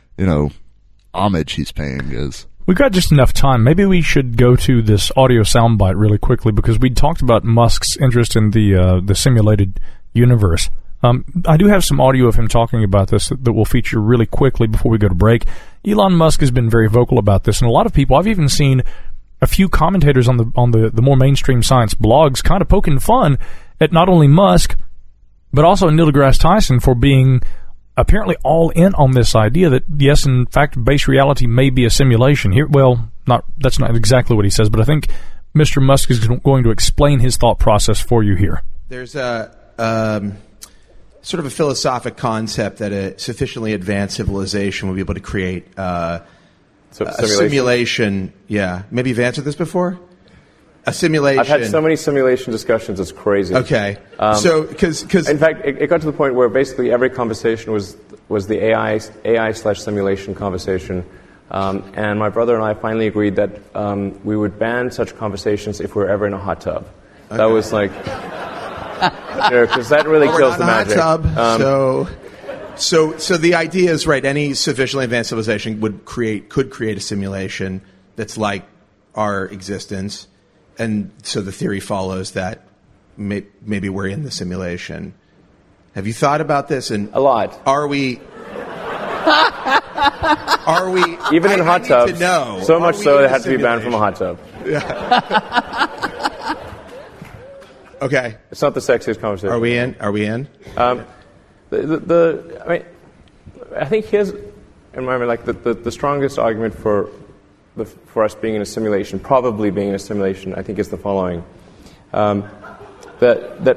homage he's paying is. We've got just enough time. Maybe we should go to this audio soundbite really quickly because we talked about Musk's interest in the simulated universe. I do have some audio of him talking about this that we'll feature really quickly before we go to break. Elon Musk has been very vocal about this, and a lot of people, I've even seen a few commentators on the more mainstream science blogs kind of poking fun at not only Musk, but also Neil deGrasse Tyson for being apparently all in on this idea that, yes, in fact, base reality may be a simulation. Here, well, that's not exactly what he says, but I think Mr. Musk is going to explain his thought process for you here. There's a sort of a philosophic concept that a sufficiently advanced civilization will be able to create a simulation. Yeah. Maybe you've answered this before? A simulation. I've had so many simulation discussions, it's crazy. Okay. Because in fact, it got to the point where basically every conversation was the AI/simulation conversation. And my brother and I finally agreed that we would ban such conversations if we were ever in a hot tub. Okay. That was like, because that really kills the magic. Hot tub, so the idea is right. Any sufficiently advanced civilization could create a simulation that's like our existence. And so the theory follows that maybe we're in the simulation. Have you thought about this? And a lot. Are we? Even in hot tubs? So much so they had to be banned from a hot tub. Yeah. Okay. It's not the sexiest conversation. Are we in? I think here's, in my mind, the strongest argument for us being in a simulation, probably being in a simulation, I think is the following. That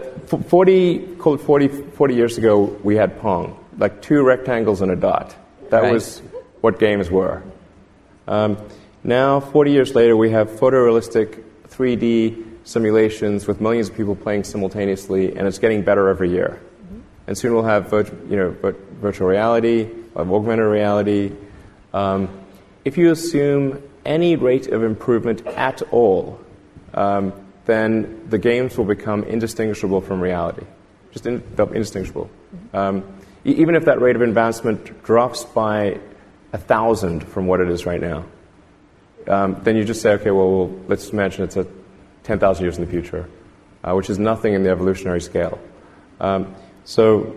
40 years ago, we had Pong, like 2 rectangles and a dot. That was what games were. Now, 40 years later, we have photorealistic 3D simulations with millions of people playing simultaneously, and it's getting better every year. Mm-hmm. And soon we'll have virtual reality, we'll have augmented reality. If you assume any rate of improvement at all, then the games will become indistinguishable from reality. Just indistinguishable. even if that rate of advancement drops by 1,000 from what it is right now, then you just say, okay, well, let's imagine it's 10,000 years in the future, which is nothing in the evolutionary scale. So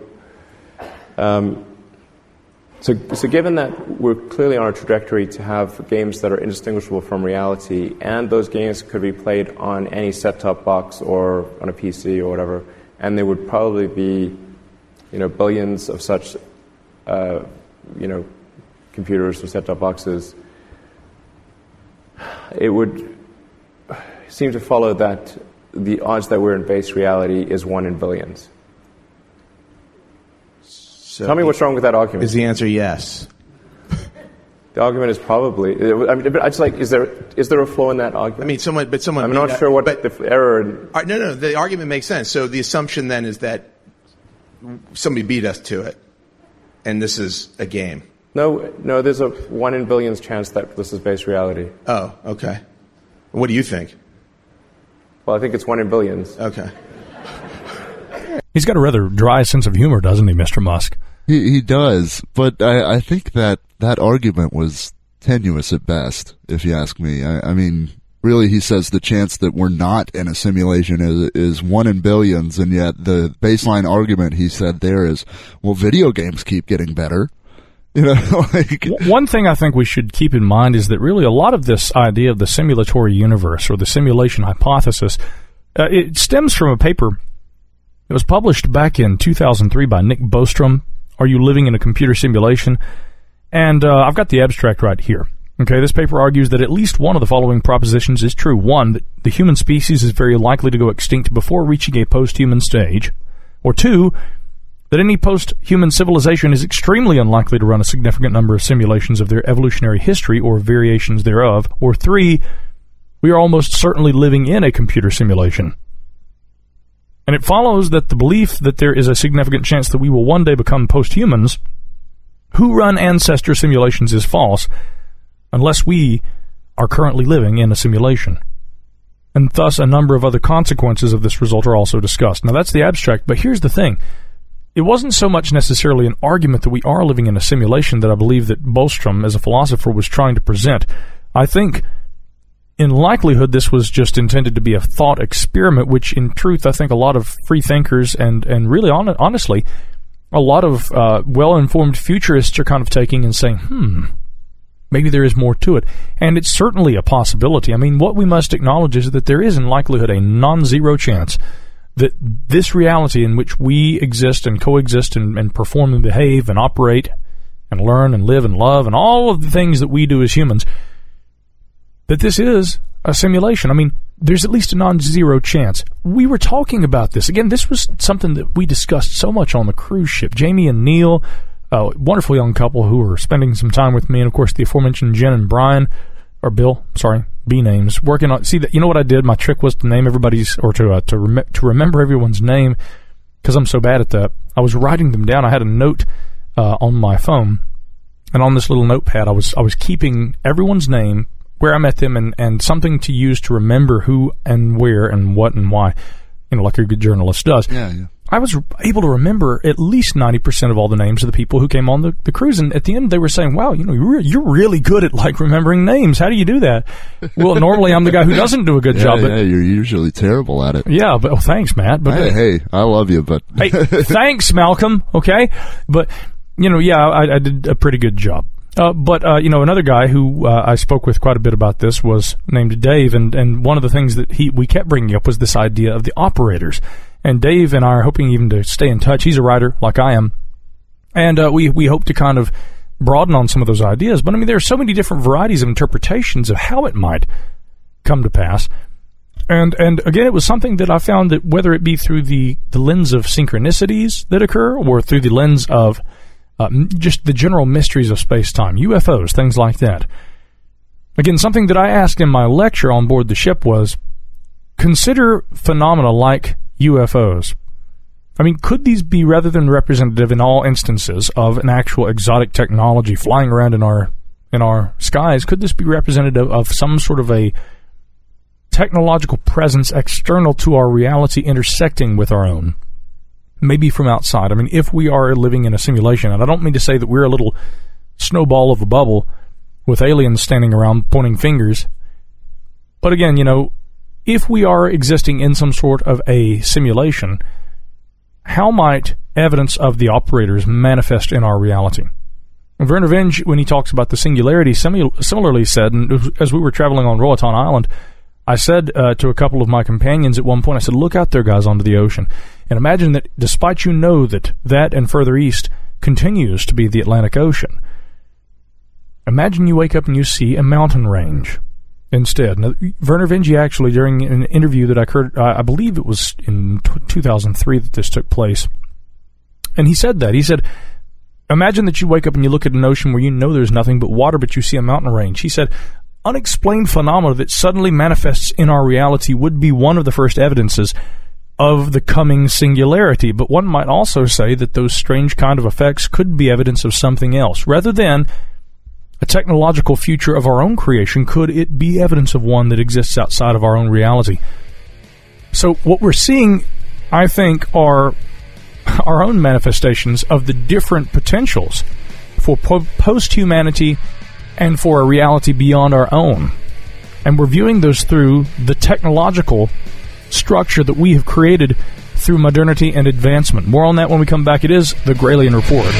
given that we're clearly on a trajectory to have games that are indistinguishable from reality, and those games could be played on any set-top box or on a PC or whatever, and there would probably be, billions of such, computers or set-top boxes, it would seem to follow that the odds that we're in base reality is 1 in billions. So tell me what's wrong with that argument. Is the answer yes? The argument is probably. I mean, but I just is there a flaw in that argument? I mean, someone. I'm not sure what the error. No. The argument makes sense. So the assumption then is that somebody beat us to it, and this is a game. No. There's a 1 in billions chance that this is base reality. Oh, okay. What do you think? Well, I think it's 1 in billions. Okay. He's got a rather dry sense of humor, doesn't he, Mr. Musk? He does, but I think that argument was tenuous at best, if you ask me. I mean, really, he says the chance that we're not in a simulation is 1 in billions, and yet the baseline argument he said there is, well, video games keep getting better. One thing I think we should keep in mind is that really a lot of this idea of the simulatory universe or the simulation hypothesis, it stems from a paper. It was published back in 2003 by Nick Bostrom. Are You Living in a Computer Simulation? And I've got the abstract right here. Okay, this paper argues that at least one of the following propositions is true. 1, that the human species is very likely to go extinct before reaching a post-human stage. Or 2, that any post-human civilization is extremely unlikely to run a significant number of simulations of their evolutionary history or variations thereof. Or 3, we are almost certainly living in a computer simulation. And it follows that the belief that there is a significant chance that we will one day become post-humans who run ancestor simulations is false unless we are currently living in a simulation. And thus a number of other consequences of this result are also discussed. Now that's the abstract, but here's the thing. It wasn't so much necessarily an argument that we are living in a simulation that I believe that Bostrom, as a philosopher, was trying to present. I think in likelihood, this was just intended to be a thought experiment, which in truth, I think a lot of free thinkers and really honestly, a lot of well-informed futurists are kind of taking and saying, maybe there is more to it. And it's certainly a possibility. I mean, what we must acknowledge is that there is in likelihood a non-zero chance that this reality in which we exist and coexist and perform and behave and operate and learn and live and love and all of the things that we do as humans, that this is a simulation. I mean, there's at least a non-zero chance. We were talking about this. Again, this was something that we discussed so much on the cruise ship. Jamie and Neil, a wonderful young couple who were spending some time with me, and of course the aforementioned Jen and Brian, or Bill, sorry, B names, working on, you know what I did? My trick was to name everybody's, or to remember everyone's name, because I'm so bad at that. I was writing them down. I had a note on my phone, and on this little notepad, I was keeping everyone's name, where I met them, and something to use to remember who and where and what and why, like a good journalist does. Yeah. I was able to remember at least 90% of all the names of the people who came on the cruise, and at the end they were saying, wow, you're really good at remembering names. How do you do that? Well, normally I'm the guy who doesn't do a good job. But, you're usually terrible at it. Yeah, but thanks, Matt. But hey, I love you, but hey, thanks, Malcolm. Okay, but I did a pretty good job. But another guy who I spoke with quite a bit about this was named Dave, and one of the things that we kept bringing up was this idea of the operators. And Dave and I are hoping even to stay in touch. He's a writer like I am, and we hope to kind of broaden on some of those ideas. But I mean, there are so many different varieties of interpretations of how it might come to pass. And again, it was something that I found that whether it be through the lens of synchronicities that occur, or through the lens of just the general mysteries of space-time, UFOs, things like that. Again, something that I asked in my lecture on board the ship was, consider phenomena like UFOs. I mean, could these be, rather than representative in all instances of an actual exotic technology flying around in our skies, could this be representative of some sort of a technological presence external to our reality intersecting with our own? maybe from outside. I mean, if we are living in a simulation, and I don't mean to say that we're a little snowball of a bubble with aliens standing around pointing fingers, but again, if we are existing in some sort of a simulation, how might evidence of the operators manifest in our reality? Werner Vinge, when he talks about the singularity, similarly said, and as we were traveling on Roatan Island, I said to a couple of my companions at one point, I said, look out there, guys, onto the ocean, and imagine that despite that and further east continues to be the Atlantic Ocean, imagine you wake up and you see a mountain range instead. Now, Werner Vinge actually, during an interview that I heard, I believe it was in 2003 that this took place, and he said that. He said, imagine that you wake up and you look at an ocean where there's nothing but water, but you see a mountain range. He said, unexplained phenomena that suddenly manifests in our reality would be one of the first evidences of the coming singularity. But one might also say that those strange kind of effects could be evidence of something else. Rather than a technological future of our own creation, could it be evidence of one that exists outside of our own reality? So what we're seeing, I think, are our own manifestations of the different potentials for post-humanity and for a reality beyond our own. And we're viewing those through the technological structure that we have created through modernity and advancement. More on that when we come back. It is the Gralien Report.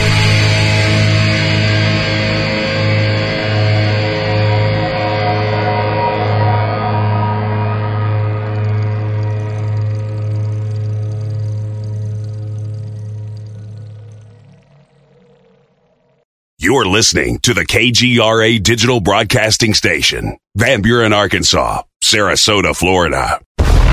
You're listening to the KGRA Digital Broadcasting Station, Van Buren, Arkansas, Sarasota, Florida.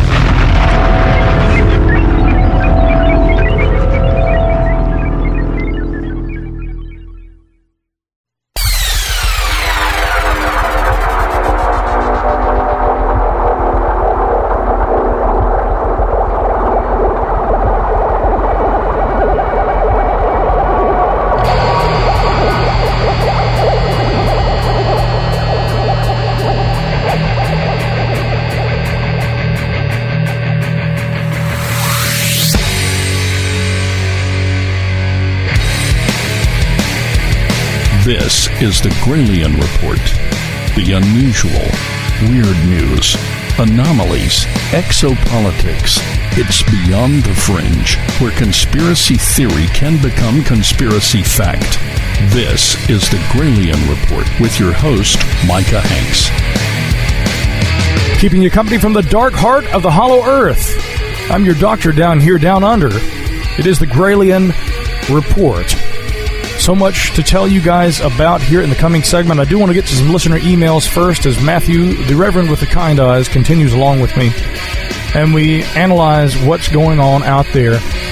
This is the Gralien Report. The unusual, weird news, anomalies, exopolitics. It's beyond the fringe, where conspiracy theory can become conspiracy fact. This is the Gralien Report with your host, Micah Hanks. Keeping you company from the dark heart of the hollow earth. I'm your doctor down here, down under. It is the Gralien Report. So much to tell you guys about here in the coming segment. I do want to get to some listener emails first, as Matthew, the Reverend with the Kind Eyes, continues along with me, and we analyze what's going on out there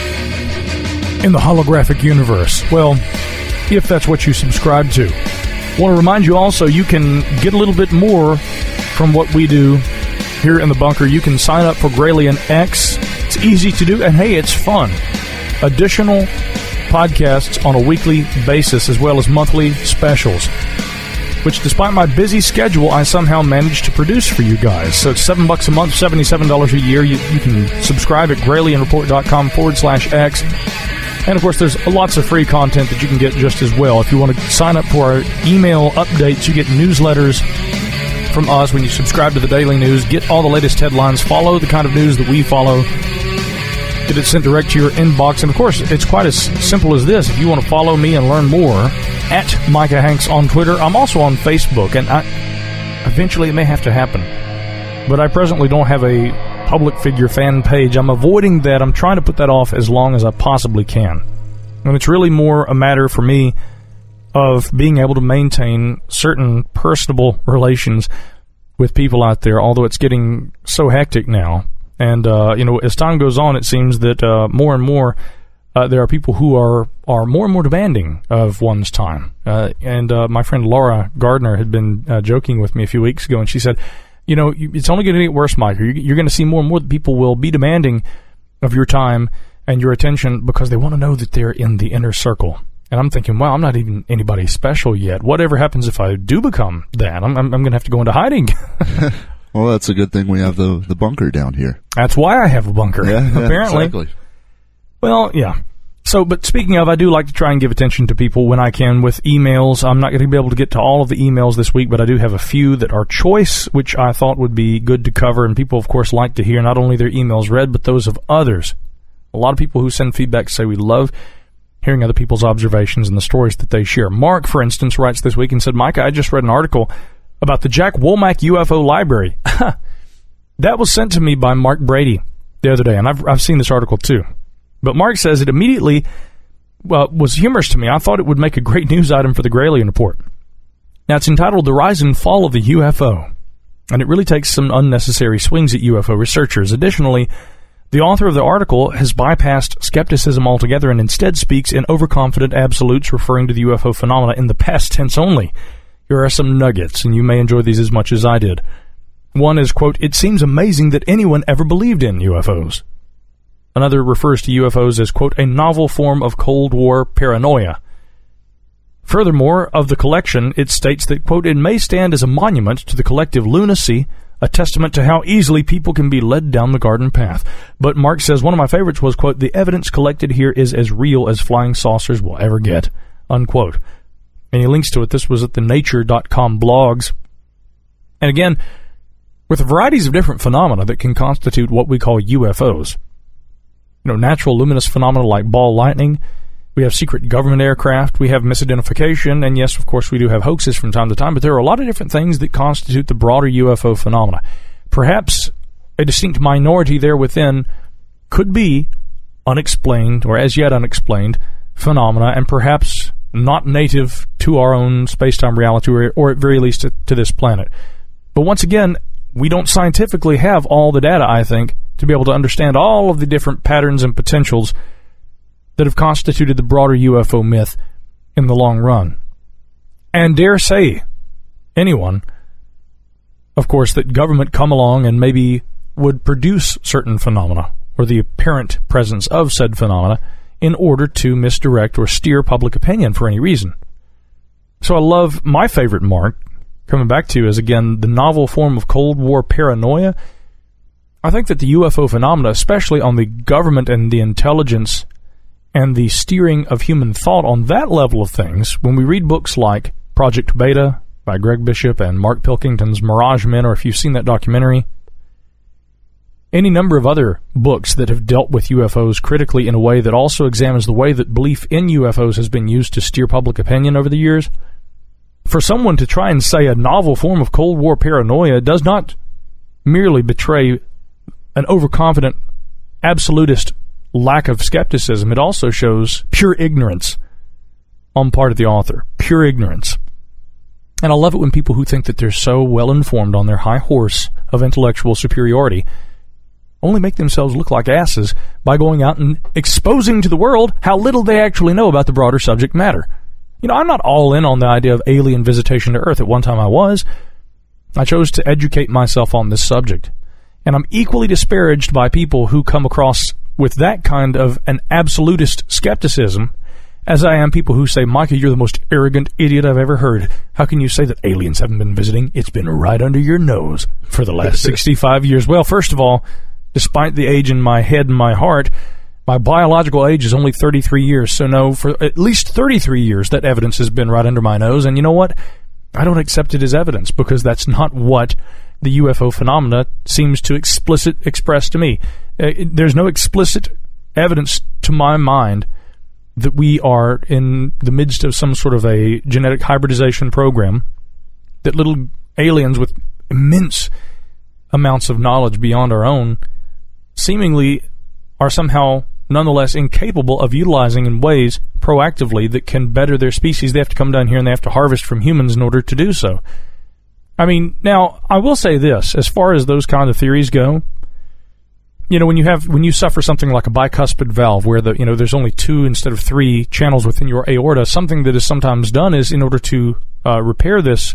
in the holographic universe. Well, if that's what you subscribe to. I want to remind you also, you can get a little bit more from what we do here in the bunker. You can sign up for Gralien X. It's easy to do, and hey, it's fun. Additional podcasts on a weekly basis, as well as monthly specials, which, despite my busy schedule, I somehow managed to produce for you guys. So it's $7 a month, $77 a year. You can subscribe at GralienReport.com/X. And, of course, there's lots of free content that you can get just as well. If you want to sign up for our email updates, you get newsletters from us when you subscribe to the daily news. Get all the latest headlines. Follow the kind of news that we follow. Get it sent direct to your inbox. And, of course, it's quite as simple as this. If you want to follow me and learn more, at Micah Hanks on Twitter. I'm also on Facebook, and eventually it may have to happen. But I presently don't have a public figure fan page. I'm avoiding that. I'm trying to put that off as long as I possibly can. And it's really more a matter for me of being able to maintain certain personable relations with people out there, although it's getting so hectic now. And, as time goes on, it seems that more and more there are people who are more and more demanding of one's time. And my friend Laura Gardner had been joking with me a few weeks ago, and she said, it's only going to get worse, Mike. You're going to see more and more that people will be demanding of your time and your attention because they want to know that they're in the inner circle. And I'm thinking, wow, I'm not even anybody special yet. Whatever happens if I do become that? I'm going to have to go into hiding. Well, that's a good thing we have the bunker down here. That's why I have a bunker, yeah, apparently. Exactly. Well, yeah. So, but speaking of, I do like to try and give attention to people when I can with emails. I'm not going to be able to get to all of the emails this week, but I do have a few that are choice, which I thought would be good to cover. And people, of course, like to hear not only their emails read, but those of others. A lot of people who send feedback say we love hearing other people's observations and the stories that they share. Mark, for instance, writes this week and said, Micah, I just read an article about the Jack Womack UFO Library. That was sent to me by Mark Brady the other day, and I've seen this article too. But Mark says it immediately was humorous to me. I thought it would make a great news item for the Gralien Report. Now, it's entitled The Rise and Fall of the UFO, and it really takes some unnecessary swings at UFO researchers. Additionally, the author of the article has bypassed skepticism altogether and instead speaks in overconfident absolutes, referring to the UFO phenomena in the past tense only. Here are some nuggets, and you may enjoy these as much as I did. One is, quote, it seems amazing that anyone ever believed in UFOs. Another refers to UFOs as, quote, a novel form of Cold War paranoia. Furthermore, of the collection, it states that, quote, it may stand as a monument to the collective lunacy, a testament to how easily people can be led down the garden path. But Mark says one of my favorites was, quote, the evidence collected here is as real as flying saucers will ever get, unquote. And he links to it. This was at the nature.com blogs. And again, with varieties of different phenomena that can constitute what we call UFOs. You know, natural luminous phenomena like ball lightning. We have secret government aircraft. We have misidentification. And yes, of course, we do have hoaxes from time to time. But there are a lot of different things that constitute the broader UFO phenomena. Perhaps a distinct minority there within could be unexplained, or as yet unexplained, phenomena, and perhaps not native to our own space-time reality, or at very least to this planet. But once again, we don't scientifically have all the data, I think, to be able to understand all of the different patterns and potentials that have constituted the broader UFO myth in the long run. And dare say, anyone, of course, that government come along and maybe would produce certain phenomena, or the apparent presence of said phenomena, in order to misdirect or steer public opinion for any reason. So I love my favorite mark, coming back to, is again the novel form of Cold War paranoia. I think that the UFO phenomena, especially on the government and the intelligence and the steering of human thought on that level of things, when we read books like Project Beta by Greg Bishop and Mark Pilkington's Mirage Men, or if you've seen that documentary, any number of other books that have dealt with UFOs critically in a way that also examines the way that belief in UFOs has been used to steer public opinion over the years, for someone to try and say a novel form of Cold War paranoia does not merely betray an overconfident, absolutist lack of skepticism. It also shows pure ignorance on part of the author. Pure ignorance. And I love it when people who think that they're so well informed on their high horse of intellectual superiority only make themselves look like asses by going out and exposing to the world how little they actually know about the broader subject matter. You know, I'm not all in on the idea of alien visitation to Earth. At one time I was. I chose to educate myself on this subject. And I'm equally disparaged by people who come across with that kind of an absolutist skepticism as I am people who say, Micah, you're the most arrogant idiot I've ever heard. How can you say that aliens haven't been visiting? It's been right under your nose for the last 65 years. Well, first of all, despite the age in my head and my heart, my biological age is only 33 years. So no, for at least 33 years, that evidence has been right under my nose. And you know what? I don't accept it as evidence, because that's not what the UFO phenomena seems to express to me. There's no explicit evidence to my mind that we are in the midst of some sort of a genetic hybridization program, that little aliens with immense amounts of knowledge beyond our own seemingly are somehow nonetheless incapable of utilizing in ways proactively that can better their species. They have to come down here and they have to harvest from humans in order to do so. I mean, now, I will say this, as far as those kind of theories go, you know, when you suffer something like a bicuspid valve, where there's only 2 instead of 3 channels within your aorta, something that is sometimes done is, in order to repair this,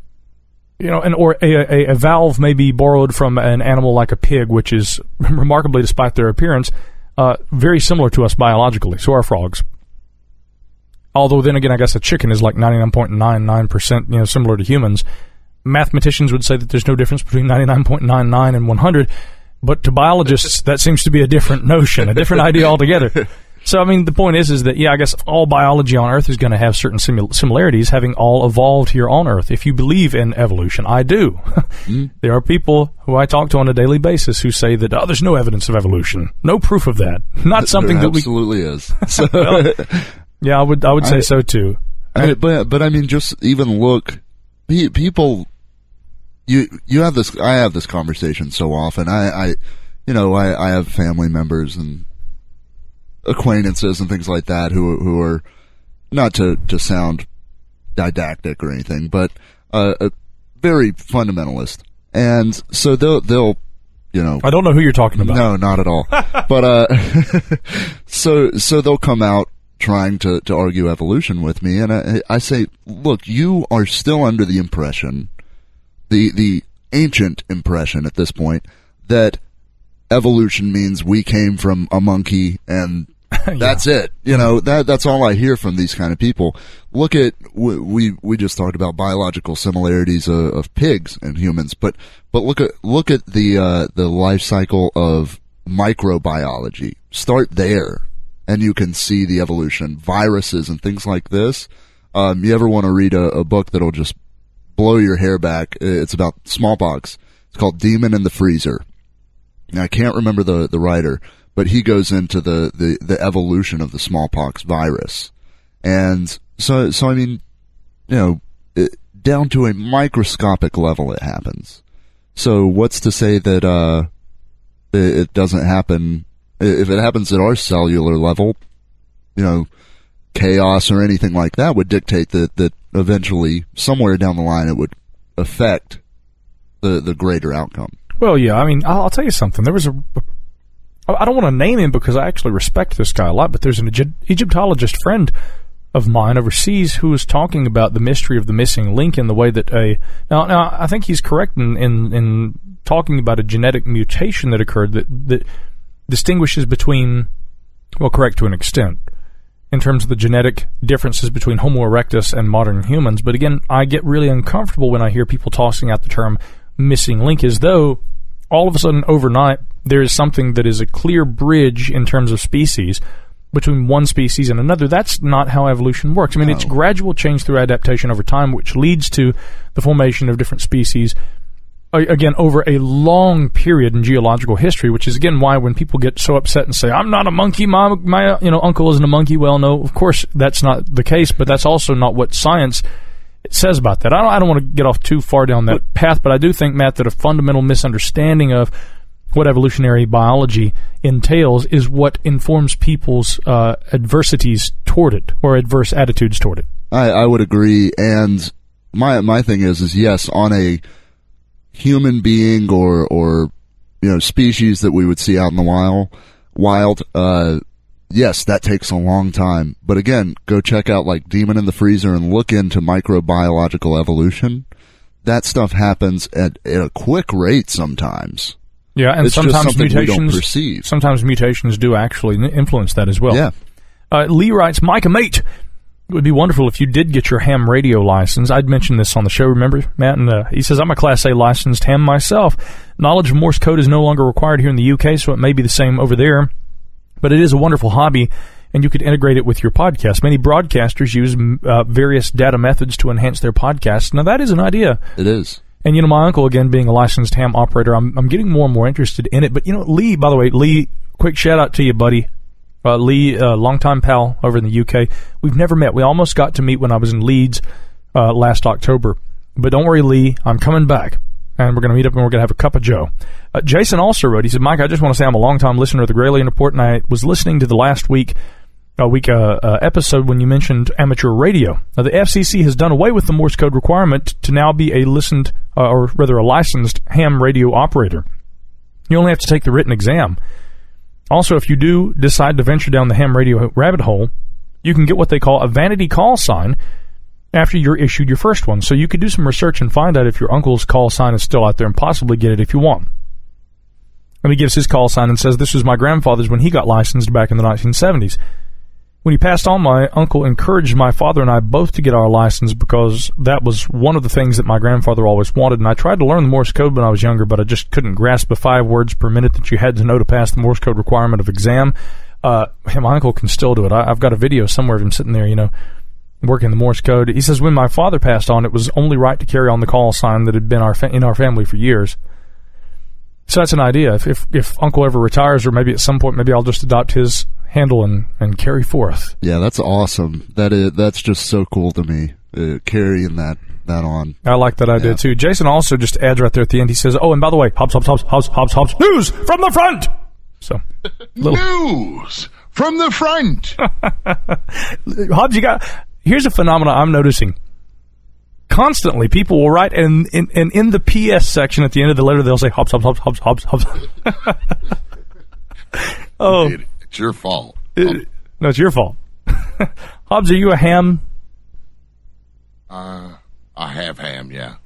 or a valve may be borrowed from an animal like a pig, which is remarkably, despite their appearance, very similar to us biologically. So are frogs. Although then again, I guess a chicken is like 99.99%, similar to humans. Mathematicians would say that there's no difference between 99.99 and 100, But to biologists, that seems to be a different notion, a different idea altogether. So, I mean, the point is that, yeah, I guess all biology on Earth is going to have certain similarities, having all evolved here on Earth. If you believe in evolution, I do. There are people who I talk to on a daily basis who say that, there's no evidence of evolution. No proof of that. Not something there that absolutely is. So, well, yeah, I would say so too. But I mean, just even look, people, you have this, I have this conversation so often. I have family members and acquaintances and things like that who are, not to sound didactic or anything, but very fundamentalist, and so they'll I don't know who you're talking about. No, not at all. But so they'll come out trying to argue evolution with me, and I say, look, you are still under the impression, the ancient impression at this point, that evolution means we came from a monkey and that's it. That's all I hear from these kind of people. Look at, we just talked about biological similarities of pigs and humans, but look at the life cycle of microbiology. Start there, and you can see the evolution. Viruses and things like this. You ever want to read a book that'll just blow your hair back? It's about smallpox. It's called Demon in the Freezer. Now, I can't remember the writer, but he goes into the evolution of the smallpox virus. And so I mean, down to a microscopic level it happens. So what's to say that it doesn't happen? If it happens at our cellular level, chaos or anything like that would dictate that eventually, somewhere down the line, it would affect the greater outcome. Well, yeah, I mean, I'll tell you something. There was I don't want to name him because I actually respect this guy a lot, but there's an Egyptologist friend of mine overseas who was talking about the mystery of the missing link in the way that now I think he's correct in talking about a genetic mutation that occurred that distinguishes between, well, correct to an extent, in terms of the genetic differences between Homo erectus and modern humans. But again, I get really uncomfortable when I hear people tossing out the term missing link as though all of a sudden overnight there is something that is a clear bridge in terms of species between one species and another. That's not how evolution works. I mean, it's gradual change through adaptation over time, which leads to the formation of different species, again, over a long period in geological history, which is, again, why when people get so upset and say, I'm not a monkey, my uncle isn't a monkey, well, no, of course that's not the case, but that's also not what science says about that. I don't want to get off too far down that path, but I do think, Matt, that a fundamental misunderstanding of what evolutionary biology entails is what informs people's adversities toward it, or adverse attitudes toward it. I would agree, and my thing is yes, on a human being or species that we would see out in the wild, yes, that takes a long time. But again, go check out like Demon in the Freezer and look into microbiological evolution. That stuff happens at a quick rate sometimes. Yeah, and it's sometimes mutations. Sometimes mutations do actually influence that as well. Yeah. Lee writes, Micah, mate, it would be wonderful if you did get your ham radio license. I'd mentioned this on the show, remember, Matt? And he says, I'm a Class A licensed ham myself. Knowledge of Morse code is no longer required here in the UK, so it may be the same over there. But it is a wonderful hobby, and you could integrate it with your podcast. Many broadcasters use various data methods to enhance their podcasts. Now, that is an idea. It is. And, my uncle, again, being a licensed ham operator, I'm getting more and more interested in it. But, Lee, by the way, Lee, quick shout-out to you, buddy. Lee, longtime pal over in the UK. We've never met. We almost got to meet when I was in Leeds last October. But don't worry, Lee, I'm coming back. And we're going to meet up and we're going to have a cup of joe. Jason also wrote, he said, Mike, I just want to say I'm a longtime listener of the Gralien Report, and I was listening to the last week episode when you mentioned amateur radio. Now, the FCC has done away with the Morse code requirement to now be a licensed ham radio operator. You only have to take the written exam. Also, if you do decide to venture down the ham radio rabbit hole, you can get what they call a vanity call sign after you're issued your first one. So you could do some research and find out if your uncle's call sign is still out there and possibly get it if you want. And he gives his call sign and says, this was my grandfather's when he got licensed back in the 1970s. When he passed on, my uncle encouraged my father and I both to get our license because that was one of the things that my grandfather always wanted. And I tried to learn the Morse code when I was younger, but I just couldn't grasp the 5 words per minute that you had to know to pass the Morse code requirement of exam. My uncle can still do it. I've got a video somewhere of him sitting there, working the Morse code. He says when my father passed on, it was only right to carry on the call sign that had been in our family for years. So that's an idea. If Uncle ever retires, or maybe at some point, maybe I'll just adopt his handle and carry forth. Yeah, that's awesome. That's just so cool to me, carrying that on. I like that idea too. Jason also just adds right there at the end. He says, "Oh, and by the way, hops, news from the front." So, news from the front. Hobbs, here's a phenomenon I'm noticing. Constantly, people will write, and in the PS section at the end of the letter, they'll say, hops. Oh. It's your fault. No, it's your fault. Hobbs, are you a ham? I have ham, yeah.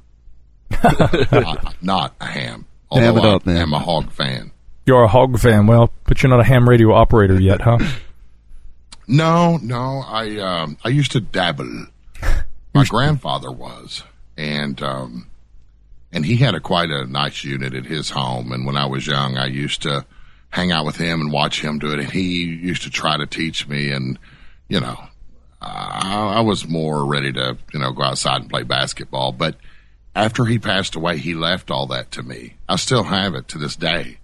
Not a ham. Ham it up, man. I'm a hog fan. You're a hog fan. Well, but you're not a ham radio operator yet, huh? No. I used to dabble. My grandfather was, and he had quite a nice unit at his home. And when I was young, I used to hang out with him and watch him do it. And he used to try to teach me. And I was more ready to go outside and play basketball. But after he passed away, he left all that to me. I still have it to this day.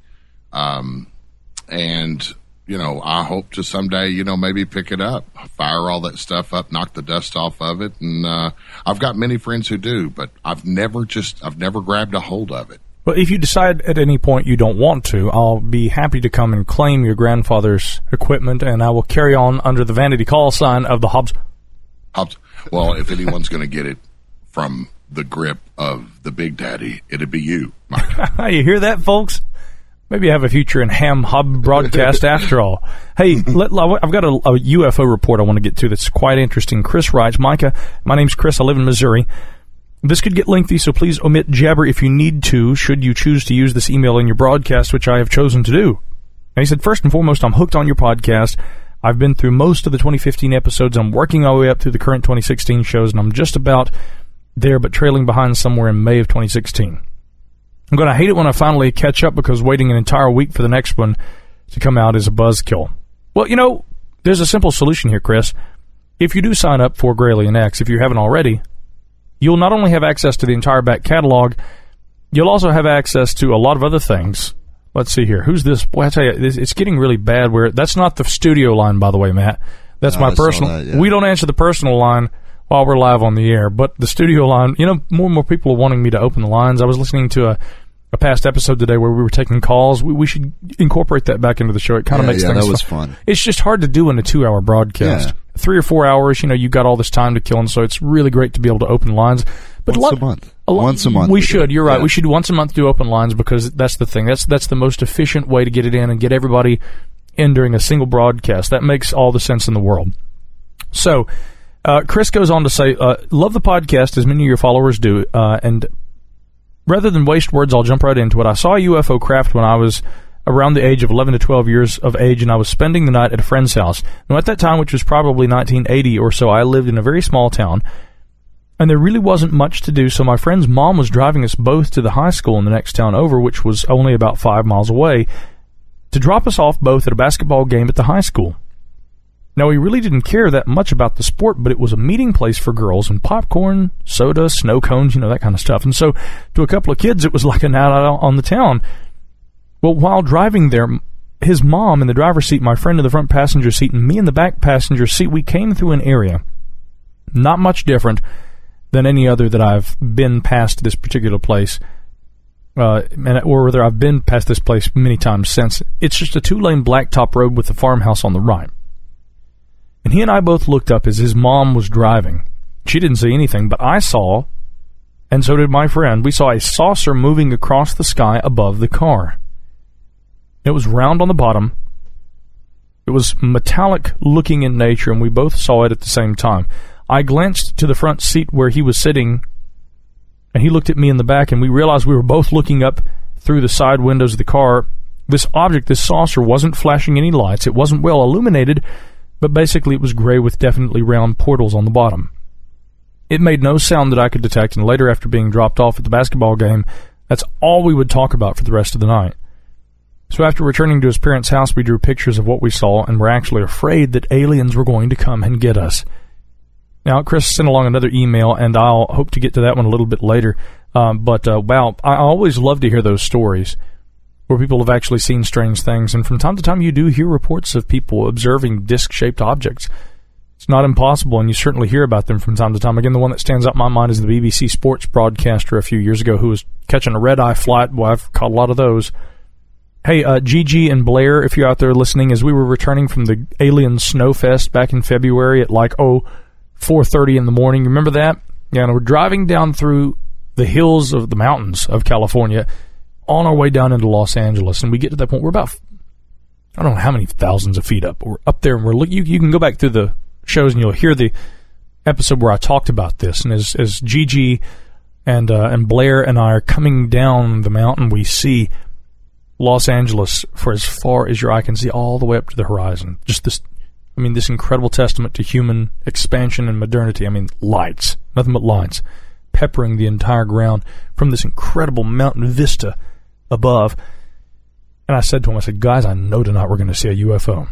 And I hope to someday, maybe pick it up, fire all that stuff up, knock the dust off of it. And I've got many friends who do, but I've never grabbed a hold of it. Well, if you decide at any point you don't want to, I'll be happy to come and claim your grandfather's equipment, and I will carry on under the vanity call sign of the Hobbs. Well, if anyone's going to get it from the grip of the Big Daddy, it'd be you, Mike. You hear that, folks? Maybe I have a future in ham hob broadcast after all. Hey, I've got a UFO report I want to get to that's quite interesting. Chris writes, Micah, my name's Chris. I live in Missouri. This could get lengthy, so please omit jabber if you need to, should you choose to use this email in your broadcast, which I have chosen to do. And he said, first and foremost, I'm hooked on your podcast. I've been through most of the 2015 episodes. I'm working all the way up through the current 2016 shows, and I'm just about there, but trailing behind somewhere in May of 2016. I'm going to hate it when I finally catch up because waiting an entire week for the next one to come out is a buzzkill. Well, there's a simple solution here, Chris. If you do sign up for Gralien X, if you haven't already, you'll not only have access to the entire back catalog, you'll also have access to a lot of other things. Let's see here. Who's this? Boy, I tell you, it's getting really bad. That's not the studio line, by the way, Matt. That's my personal. We don't answer the personal line while we're live on the air, but the studio line, more and more people are wanting me to open the lines. I was listening to a past episode today where we were taking calls. We should incorporate that back into the show. It kind of makes things that was fun. It's just hard to do in a 2-hour broadcast. Yeah. 3 or 4 hours, you got all this time to kill, and so it's really great to be able to open lines. But once a month. We should. You're right. Yeah. We should once a month do open lines because that's the thing. That's the most efficient way to get it in and get everybody in during a single broadcast. That makes all the sense in the world. So, Chris goes on to say, love the podcast as many of your followers do, and rather than waste words, I'll jump right into it. I saw a UFO craft when I was around the age of 11 to 12 years of age, and I was spending the night at a friend's house. Now, at that time, which was probably 1980 or so, I lived in a very small town, and there really wasn't much to do, so my friend's mom was driving us both to the high school in the next town over, which was only about 5 miles away, to drop us off both at a basketball game at the high school. Now, we really didn't care that much about the sport, but it was a meeting place for girls, and popcorn, soda, snow cones, that kind of stuff. And so, to a couple of kids, it was like a night out on the town. Well, while driving there, his mom in the driver's seat, my friend in the front passenger seat, and me in the back passenger seat, we came through an area not much different than any other that I've been past this particular place, or rather, I've been past this place many times since. It's just a 2-lane blacktop road with a farmhouse on the right. And he and I both looked up as his mom was driving. She didn't see anything, but I saw, and so did my friend, we saw a saucer moving across the sky above the car. It was round on the bottom. It was metallic looking in nature, and we both saw it at the same time. I glanced to the front seat where he was sitting, and he looked at me in the back, and we realized we were both looking up through the side windows of the car. This object, this saucer, wasn't flashing any lights. It wasn't well illuminated, but basically it was gray with definitely round portals on the bottom. It made no sound that I could detect, and later, after being dropped off at the basketball game, that's all we would talk about for the rest of the night. So after returning to his parents' house, we drew pictures of what we saw and were actually afraid that aliens were going to come and get us. Now, Chris sent along another email, and I'll hope to get to that one a little bit later. Wow, I always love to hear those stories where people have actually seen strange things, and from time to time you do hear reports of people observing disc-shaped objects. It's not impossible, and you certainly hear about them from time to time. Again, the one that stands out in my mind is the BBC Sports broadcaster a few years ago who was catching a red-eye flight. Well, I've caught a lot of those. Hey, Gigi and Blair, if you're out there listening, as we were returning from the Alien Snowfest back in February at 4:30 in the morning, remember that? Yeah, and we're driving down through the hills of the mountains of California on our way down into Los Angeles, and we get to that point, we're about, I don't know how many thousands of feet up, but we're up there, and you can go back through the shows and you'll hear the episode where I talked about this, and as Gigi and Blair and I are coming down the mountain, we see Los Angeles for as far as your eye can see, all the way up to the horizon. Just this incredible testament to human expansion and modernity. Lights, nothing but lights, peppering the entire ground from this incredible mountain vista above. And I said to him, guys, I know tonight we're going to see a UFO.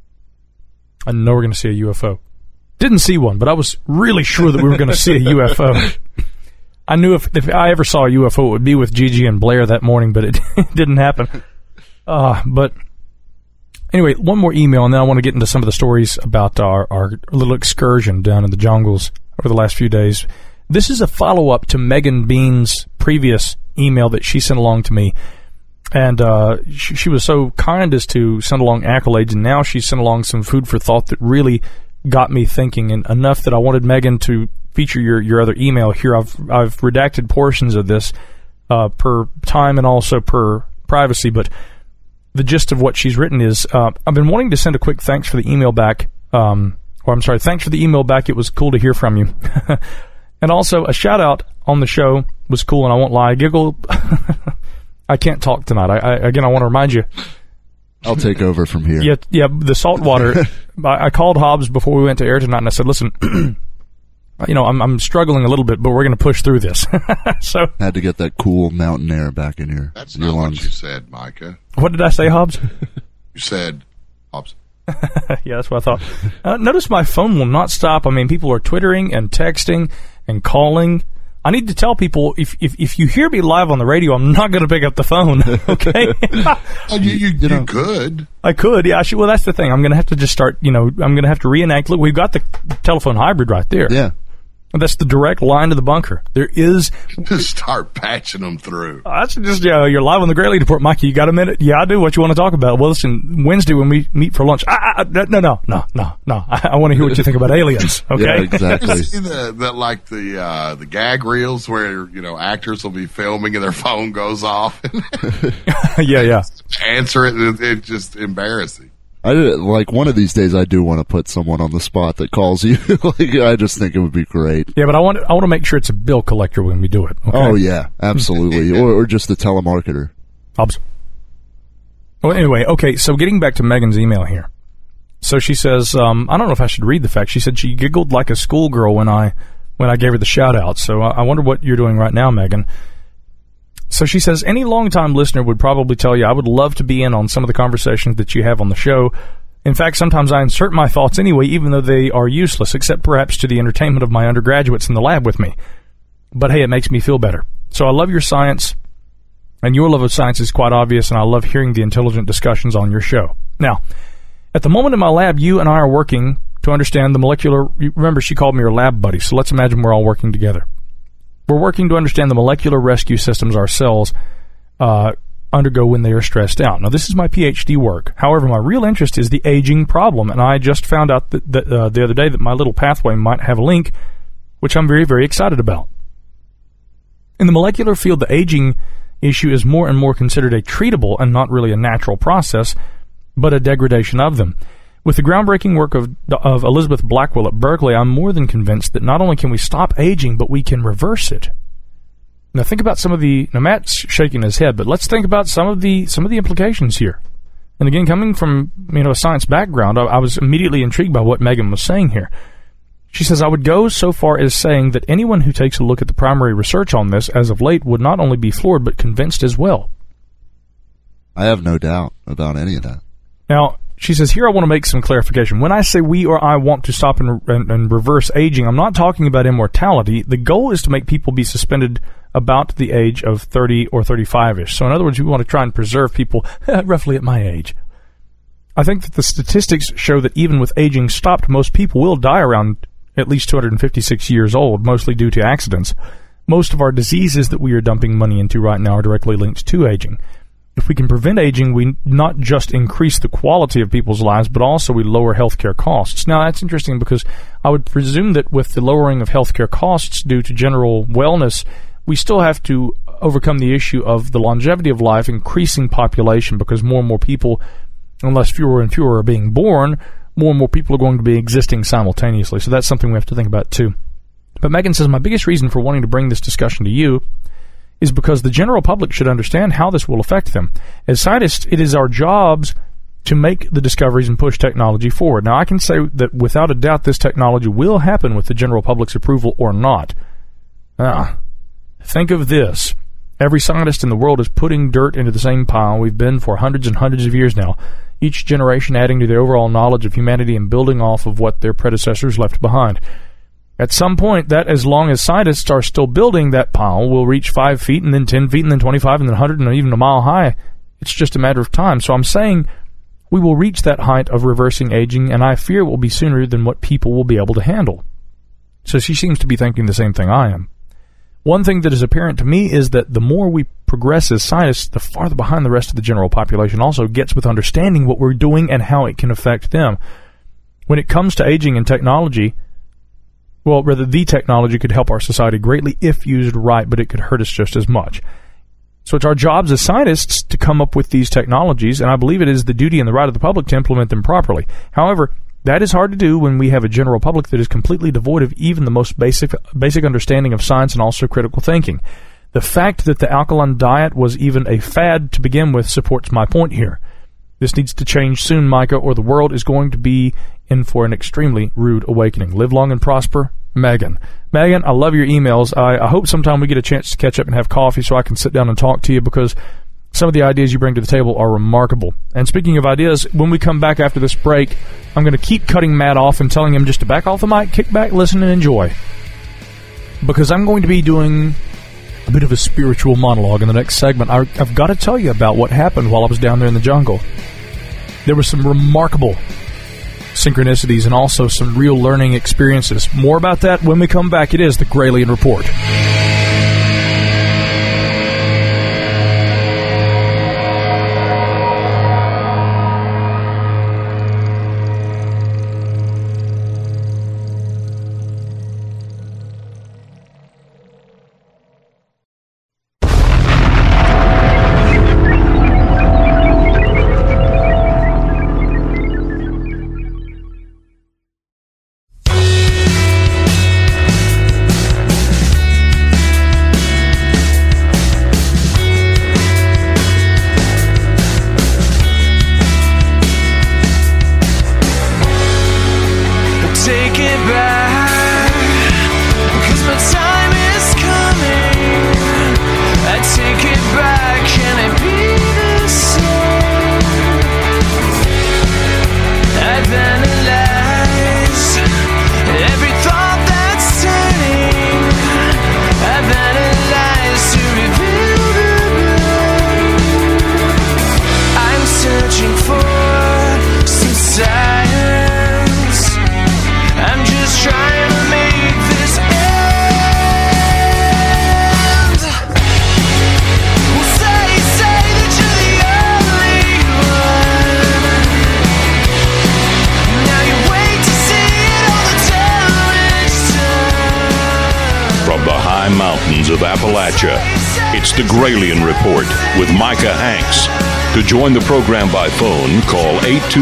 I know we're going to see a UFO. Didn't see one, but I was really sure that we were going to see a UFO. I knew if I ever saw a UFO, it would be with Gigi and Blair that morning, but it didn't happen. But anyway, one more email, and then I want to get into some of the stories about our little excursion down in the jungles over the last few days. This is a follow-up to Megan Bean's previous email that she sent along to me. And she was so kind as to send along accolades, and now she sent along some food for thought that really got me thinking, and enough that I wanted Megan to feature your other email here. I've redacted portions of this per time and also per privacy, but the gist of what she's written is, I've been wanting to send a quick thanks for the email back. Thanks for the email back. It was cool to hear from you. And also, a shout-out on the show was cool, and I won't lie, I giggled. I can't talk tonight. I want to remind you. I'll take over from here. Yeah, the salt water. I called Hobbs before we went to air tonight, and I said, listen, I'm struggling a little bit, but we're going to push through this. So had to get that cool mountain air back in your That's your not lungs. what you said, Micah. What did I say, Hobbs? You said, Hobbs. Yeah, that's what I thought. Notice my phone will not stop. People are twittering and texting and calling. I need to tell people, if you hear me live on the radio, I'm not going to pick up the phone, okay? You could. I could, yeah. Well, that's the thing. I'm going to have to just start, I'm going to have to reenact. Look, we've got the telephone hybrid right there. Yeah. That's the direct line to the bunker. There is... Just start patching them through. That's just, you're live on the Grayley Report. Mikey, you got a minute? Yeah, I do. What you want to talk about? Well, listen, Wednesday when we meet for lunch. No. I want to hear what you think about aliens, okay? Yeah, exactly. You see the gag reels where, actors will be filming and their phone goes off. Yeah. Answer it, and it's just embarrassing. One of these days, I do want to put someone on the spot that calls you. I just think it would be great. Yeah, but I want to make sure it's a bill collector when we do it. Okay? Oh yeah, absolutely, or just a telemarketer. Hobbs. Well, anyway, okay. So getting back to Megan's email here. So she says, I don't know if I should read the fact. She said she giggled like a schoolgirl when I gave her the shout out. So I wonder what you're doing right now, Megan. So she says, any longtime listener would probably tell you I would love to be in on some of the conversations that you have on the show. In fact, sometimes I insert my thoughts anyway, even though they are useless, except perhaps to the entertainment of my undergraduates in the lab with me. But hey, it makes me feel better. So I love your science, and your love of science is quite obvious, and I love hearing the intelligent discussions on your show. Now, at the moment in my lab, you and I are working to understand the molecular... Remember, she called me her lab buddy, so let's imagine we're all working together. We're working to understand the molecular rescue systems our cells undergo when they are stressed out. Now, this is my PhD work. However, my real interest is the aging problem, and I just found out that the other day that my little pathway might have a link, which I'm very, very excited about. In the molecular field, the aging issue is more and more considered a treatable and not really a natural process, but a degradation of them. With the groundbreaking work of Elizabeth Blackwell at Berkeley, I'm more than convinced that not only can we stop aging, but we can reverse it. Now think about now Matt's shaking his head, but let's think about some of the implications here. And again, coming from a science background, I was immediately intrigued by what Megan was saying here. She says, I would go so far as saying that anyone who takes a look at the primary research on this as of late would not only be floored but convinced as well. I have no doubt about any of that. Now, she says, here I want to make some clarification. When I say we or I want to stop and reverse aging, I'm not talking about immortality. The goal is to make people be suspended about the age of 30 or 35-ish. So in other words, we want to try and preserve people roughly at my age. I think that the statistics show that even with aging stopped, most people will die around at least 256 years old, mostly due to accidents. Most of our diseases that we are dumping money into right now are directly linked to aging. If we can prevent aging, we not just increase the quality of people's lives, but also we lower healthcare costs. Now, that's interesting because I would presume that with the lowering of healthcare costs due to general wellness, we still have to overcome the issue of the longevity of life, increasing population, because more and more people, unless fewer and fewer are being born, more and more people are going to be existing simultaneously. So that's something we have to think about too. But Megan says, my biggest reason for wanting to bring this discussion to you is because the general public should understand how this will affect them. As scientists, it is our jobs to make the discoveries and push technology forward. Now, I can say that without a doubt this technology will happen with the general public's approval or not. Think of this. Every scientist in the world is putting dirt into the same pile we've been for hundreds and hundreds of years now, each generation adding to their overall knowledge of humanity and building off of what their predecessors left behind. At some point, that as long as scientists are still building, that pile will reach 5 feet, and then 10 feet, and then 25, and then 100, and even a mile high. It's just a matter of time. So I'm saying we will reach that height of reversing aging, and I fear it will be sooner than what people will be able to handle. So she seems to be thinking the same thing I am. One thing that is apparent to me is that the more we progress as scientists, the farther behind the rest of the general population also gets with understanding what we're doing and how it can affect them. When it comes to aging and technology, well, rather, the technology could help our society greatly if used right, but it could hurt us just as much. So it's our jobs as scientists to come up with these technologies, and I believe it is the duty and the right of the public to implement them properly. However, that is hard to do when we have a general public that is completely devoid of even the most basic understanding of science and also critical thinking. The fact that the alkaline diet was even a fad to begin with supports my point here. This needs to change soon, Micah, or the world is going to be in for an extremely rude awakening. Live long and prosper, Megan. Megan, I love your emails. I hope sometime we get a chance to catch up and have coffee so I can sit down and talk to you, because some of the ideas you bring to the table are remarkable. And speaking of ideas, when we come back after this break, I'm going to keep cutting Matt off and telling him just to back off the mic, kick back, listen, and enjoy. Because I'm going to be doing a bit of a spiritual monologue in the next segment. I've got to tell you about what happened while I was down there in the jungle. There were some remarkable synchronicities and also some real learning experiences. More about that when we come back. It is the Gralien Report. Of Appalachia. It's the Gralien Report with Micah Hanks. To join the program by phone, call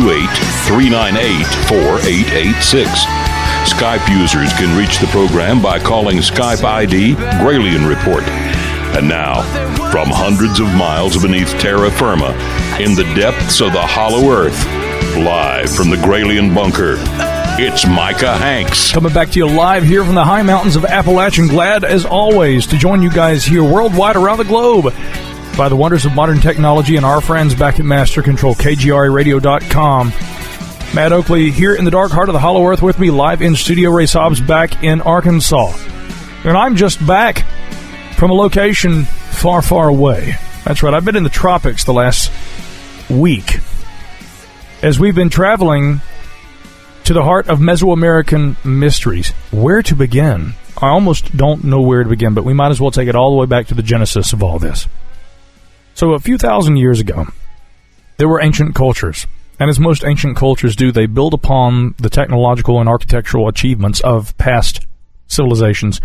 828-398-4886. Skype users can reach the program by calling Skype ID Gralien Report. And now, from hundreds of miles beneath terra firma, in the depths of the hollow earth, live from the Gralien Bunker, it's Micah Hanks. Coming back to you live here from the high mountains of Appalachian. Glad, as always, to join you guys here worldwide around the globe by the wonders of modern technology and our friends back at Master Control, KGRAradio.com. Matt Oakley here in the dark heart of the hollow earth with me live in studio. Ray Sobbs back in Arkansas. And I'm just back from a location far, far away. That's right, I've been in the tropics the last week as we've been traveling to the heart of Mesoamerican mysteries. Where to begin? I almost don't know where to begin, but we might as well take it all the way back to the genesis of all this. So a few thousand years ago, there were ancient cultures. And as most ancient cultures do, they build upon the technological and architectural achievements of past civilizations.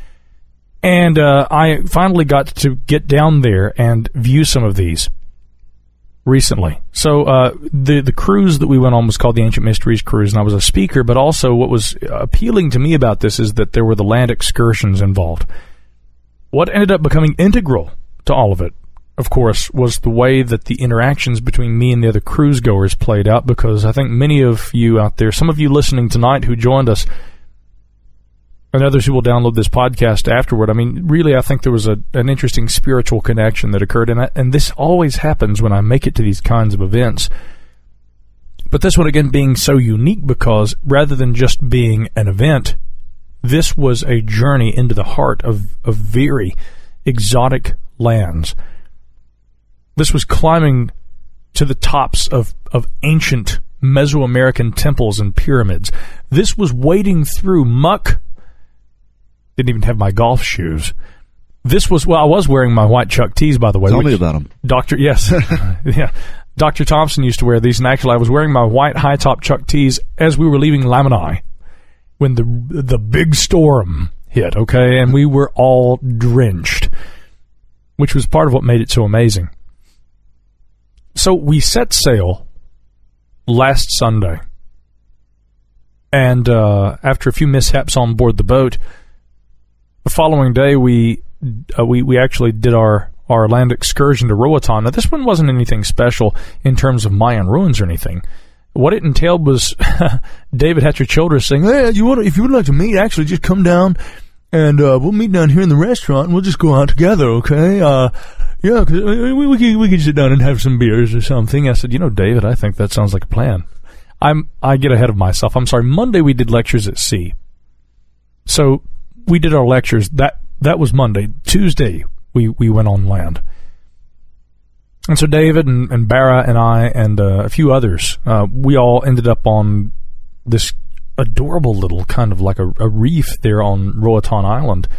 And I finally got to get down there and view some of these recently. So the cruise that we went on was called the Ancient Mysteries Cruise, and I was a speaker, but also what was appealing to me about this is that there were the land excursions involved. What ended up becoming integral to all of it, of course, was the way that the interactions between me and the other cruise goers played out, because I think many of you out there, some of you listening tonight who joined us, and others who will download this podcast afterward, I mean, really, I think there was an interesting spiritual connection that occurred, and this always happens when I make it to these kinds of events. But this one, again, being so unique because rather than just being an event, this was a journey into the heart of very exotic lands. This was climbing to the tops of ancient Mesoamerican temples and pyramids. This was wading through muck. Didn't even have my golf shoes. This was, well, I was wearing my white Chuck Tees, by the way. Tell me about them. Yes. Yeah. Dr. Thompson used to wear these, and actually I was wearing my white high-top Chuck Tees as we were leaving Lamanai when the big storm hit, okay? And we were all drenched, which was part of what made it so amazing. So we set sail last Sunday, and after a few mishaps on board the boat, the following day we actually did our land excursion to Roatan. Now, this one wasn't anything special in terms of Mayan ruins or anything. What it entailed was David Hatcher Childress saying, "Hey, if you would like to meet, actually just come down and we'll meet down here in the restaurant and we'll just go out together, okay? Yeah, cause we could sit down and have some beers or something." I said, David, I think that sounds like a plan. I get ahead of myself. I'm sorry. Monday we did lectures at sea. So we did our lectures. That was Monday. Tuesday we went on land. And so David and Barra and I and a few others, we all ended up on this adorable little kind of like a reef there on Roatan Island.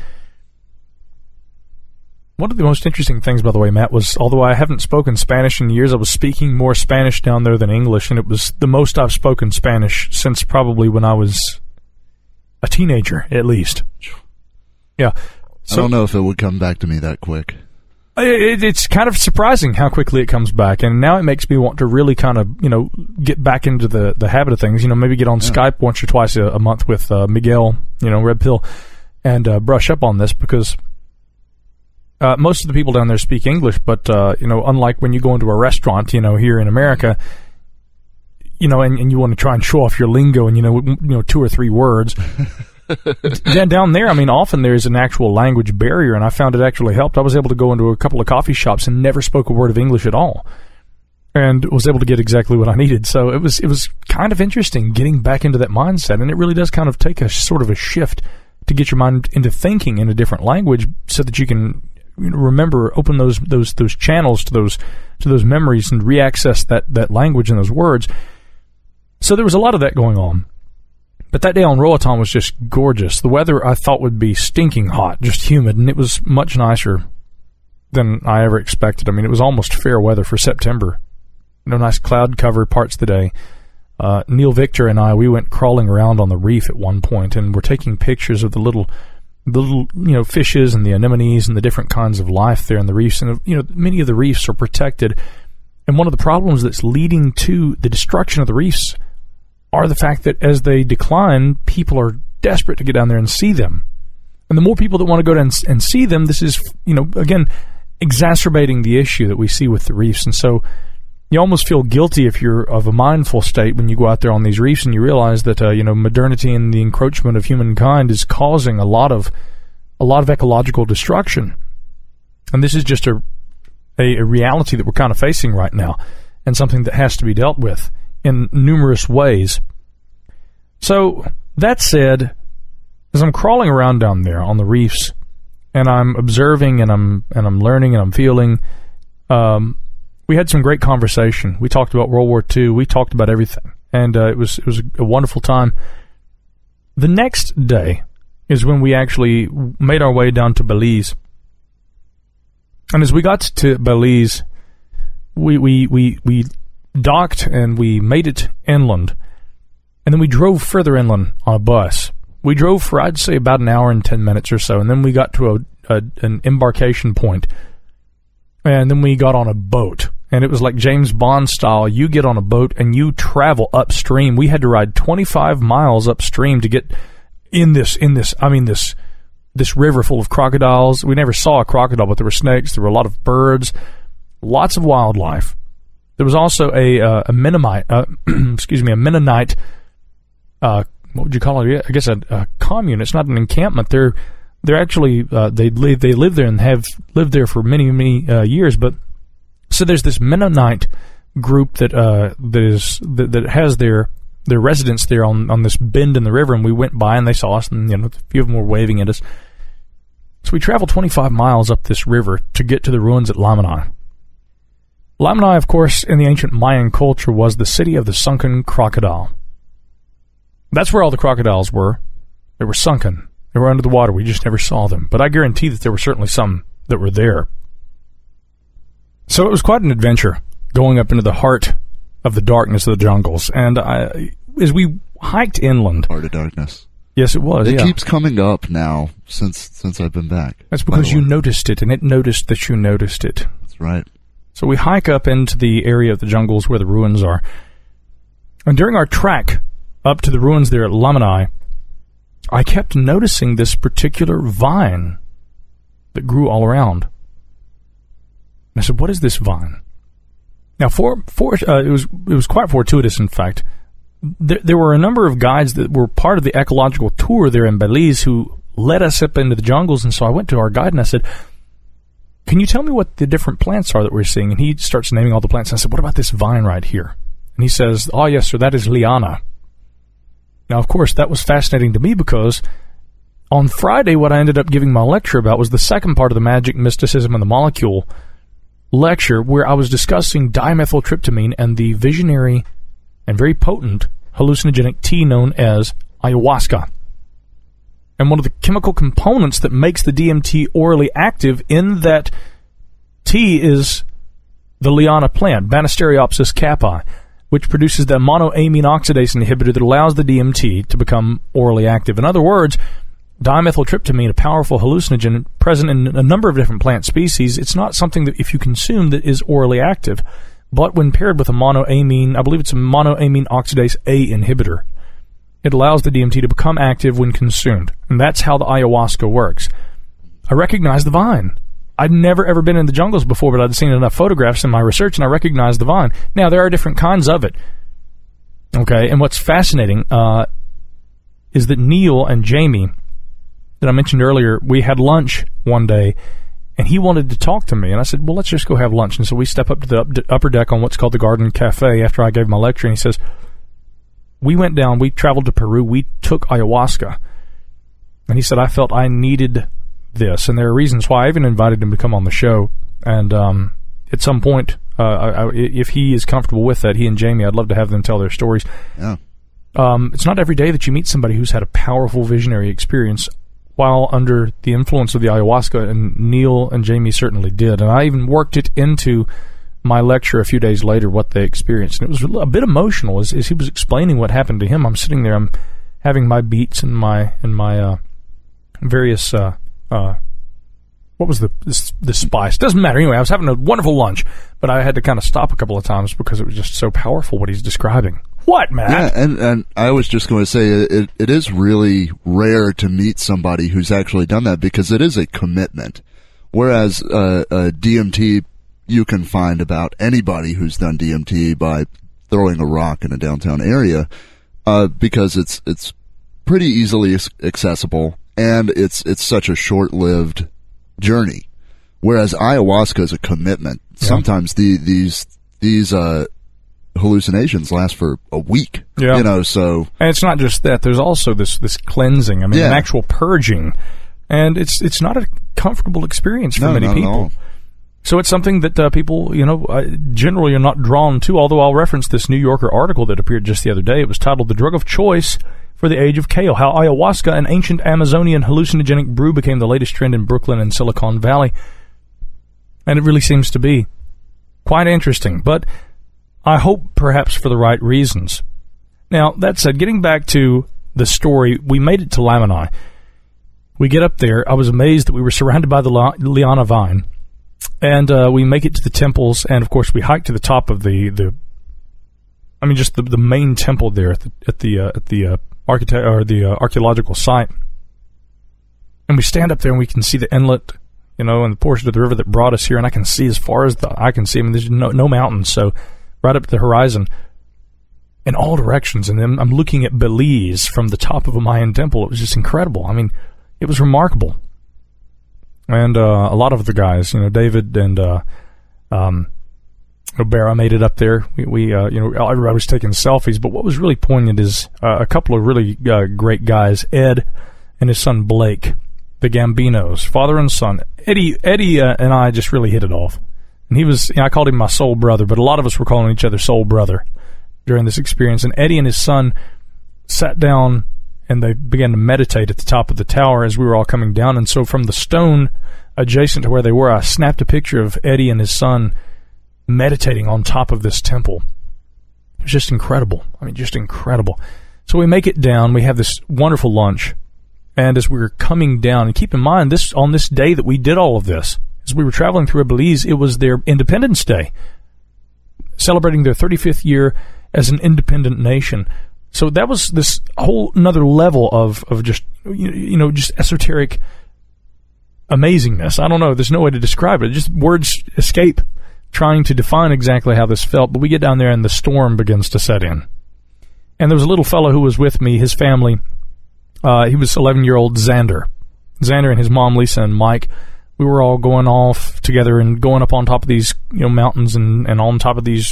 One of the most interesting things, by the way, Matt, was although I haven't spoken Spanish in years, I was speaking more Spanish down there than English, and it was the most I've spoken Spanish since probably when I was a teenager, at least. Yeah. So, I don't know if it would come back to me that quick. It's kind of surprising how quickly it comes back, and now it makes me want to really kind of, get back into the habit of things. Maybe get on Skype once or twice a month with Miguel, Red Pill, and brush up on this, because most of the people down there speak English, but, unlike when you go into a restaurant, here in America, and you want to try and show off your lingo and, 2 or 3 words. Down there, often there's an actual language barrier, and I found it actually helped. I was able to go into a couple of coffee shops and never spoke a word of English at all, and was able to get exactly what I needed. So it was kind of interesting getting back into that mindset, and it really does kind of take a sort of a shift to get your mind into thinking in a different language so that you can remember, open those channels to those memories and reaccess that language and those words. So there was a lot of that going on. But that day on Roatan was just gorgeous. The weather I thought would be stinking hot, just humid, and it was much nicer than I ever expected. It was almost fair weather for September. Nice cloud-covered parts of the day. Neil Victor and I, we went crawling around on the reef at one point, and we're taking pictures of the little fishes and the anemones and the different kinds of life there in the reefs. And many of the reefs are protected. And one of the problems that's leading to the destruction of the reefs are the fact that as they decline, people are desperate to get down there and see them. And the more people that want to go down and see them, this is, again, exacerbating the issue that we see with the reefs. And so you almost feel guilty if you're of a mindful state when you go out there on these reefs and you realize that, modernity and the encroachment of humankind is causing a lot of ecological destruction. And this is just a reality that we're kind of facing right now, and something that has to be dealt with in numerous ways. So, that said, as I'm crawling around down there on the reefs, and I'm observing, and I'm learning, and I'm feeling, we had some great conversation. We talked about World War II. We talked about everything, and it was a wonderful time. The next day is when we actually made our way down to Belize. And as we got to Belize, we docked and we made it inland. And then we drove further inland on a bus. We drove for, I'd say, about an hour and 10 minutes or so. And then we got to an embarkation point. And then we got on a boat. And it was like James Bond style. You get on a boat and you travel upstream. We had to ride 25 miles upstream to get in this river full of crocodiles. We never saw a crocodile, but there were snakes. There were a lot of birds, lots of wildlife. There was also a Mennonite, what would you call it? I guess a commune. It's not an encampment. They're actually they live there and have lived there for many years. But so there's this Mennonite group that has their residence there on this bend in the river, and we went by and they saw us, and a few of them were waving at us. So we traveled 25 miles up this river to get to the ruins at Lamani. Lamani, of course, in the ancient Mayan culture, was the city of the sunken crocodile. That's where all the crocodiles were. They were sunken. They were under the water. We just never saw them. But I guarantee that there were certainly some that were there. So it was quite an adventure going up into the heart of the darkness of the jungles. And as we hiked inland... Heart of darkness. Yes, it was. It keeps coming up now since I've been back. That's because you noticed it, and it noticed that you noticed it. That's right. So we hike up into the area of the jungles where the ruins are. And during our trek up to the ruins there at Lamani, I kept noticing this particular vine that grew all around. And I said, what is this vine? Now, it was quite fortuitous, in fact. There were a number of guides that were part of the ecological tour there in Belize who led us up into the jungles, and so I went to our guide and I said, can you tell me what the different plants are that we're seeing? And he starts naming all the plants. And I said, what about this vine right here? And he says, oh, yes, sir, that is liana. Now, of course, that was fascinating to me because on Friday, what I ended up giving my lecture about was the second part of the Magic, Mysticism, and the Molecule lecture, where I was discussing dimethyltryptamine and the visionary and very potent hallucinogenic tea known as ayahuasca. And one of the chemical components that makes the DMT orally active in that tea is the liana plant, Banisteriopsis caapi, which produces the monoamine oxidase inhibitor that allows the DMT to become orally active. In other words, dimethyltryptamine, a powerful hallucinogen present in a number of different plant species, it's not something that if you consume that is orally active. But when paired with a monoamine, I believe it's a monoamine oxidase A inhibitor, it allows the DMT to become active when consumed. And that's how the ayahuasca works. I recognized the vine. I'd never ever been in the jungles before, but I'd seen enough photographs in my research, and I recognized the vine. Now, there are different kinds of it. Okay, and what's fascinating is that Neil and Jamie, that I mentioned earlier, we had lunch one day, and he wanted to talk to me, and I said, well, let's just go have lunch. And so we step up to the upper deck on what's called the Garden Cafe after I gave my lecture, and he says, we went down, we traveled to Peru, we took ayahuasca. And he said, I felt I needed this, and there are reasons why. I even invited him to come on the show, and at some point, if he is comfortable with that, he and Jamie, I'd love to have them tell their stories. Yeah. It's not every day that you meet somebody who's had a powerful visionary experience while under the influence of the ayahuasca, and Neil and Jamie certainly did. And I even worked it into my lecture a few days later, what they experienced. And it was a bit emotional as he was explaining what happened to him. I'm sitting there, I'm having my beats and my various, what was the spice? Doesn't matter. Anyway, I was having a wonderful lunch, but I had to kind of stop a couple of times because it was just so powerful what he's describing. What, Matt? Yeah, and I was just going to say it is really rare to meet somebody who's actually done that because it is a commitment. Whereas a DMT, you can find about anybody who's done DMT by throwing a rock in a downtown area, because it's pretty easily accessible and it's such a short-lived journey. Whereas ayahuasca is a commitment. Yeah. Sometimes these hallucinations last for a week. Yeah. So. And it's not just that. There's also this cleansing. I mean, an actual purging. And it's not a comfortable experience for many people. At all. So it's something that people, generally are not drawn to, although I'll reference this New Yorker article that appeared just the other day. It was titled "The Drug of Choice for the Age of Kale: How Ayahuasca, an Ancient Amazonian Hallucinogenic Brew, Became the Latest Trend in Brooklyn and Silicon Valley." And it really seems to be quite interesting, but I hope perhaps for the right reasons. Now, that said, getting back to the story, we made it to Lamani. We get up there. I was amazed that we were surrounded by the liana vine. And we make it to the temples, and of course we hike to the top of the main temple there at the archaeological site. And we stand up there and we can see the inlet, and the portion of the river that brought us here, and I can see as far as the eye can see. I mean, there's no mountains, so right up to the horizon in all directions. And then I'm looking at Belize from the top of a Mayan temple. It was just incredible. I mean, it was remarkable. And a lot of the guys, David and O'Bara made it up there. Everybody was taking selfies. But what was really poignant is a couple of really great guys, Ed and his son Blake, the Gambinos, father and son. Eddie and I just really hit it off. And he was, I called him my soul brother, but a lot of us were calling each other soul brother during this experience. And Eddie and his son sat down and they began to meditate at the top of the tower as we were all coming down. And so from the stone adjacent to where they were, I snapped a picture of Eddie and his son meditating on top of this temple. It was just incredible. I mean, just incredible. So we make it down. We have this wonderful lunch. And as we were coming down, and keep in mind, on this day that we did all of this, as we were traveling through Belize, it was their Independence Day, celebrating their 35th year as an independent nation. So that was this whole another level of just, just esoteric amazingness. I don't know. There's no way to describe it. Just words escape trying to define exactly how this felt. But we get down there and the storm begins to set in. And there was a little fellow who was with me, his family. He was 11-year-old Xander. Xander and his mom, Lisa, and Mike. We were all going off together and going up on top of these mountains and on top of these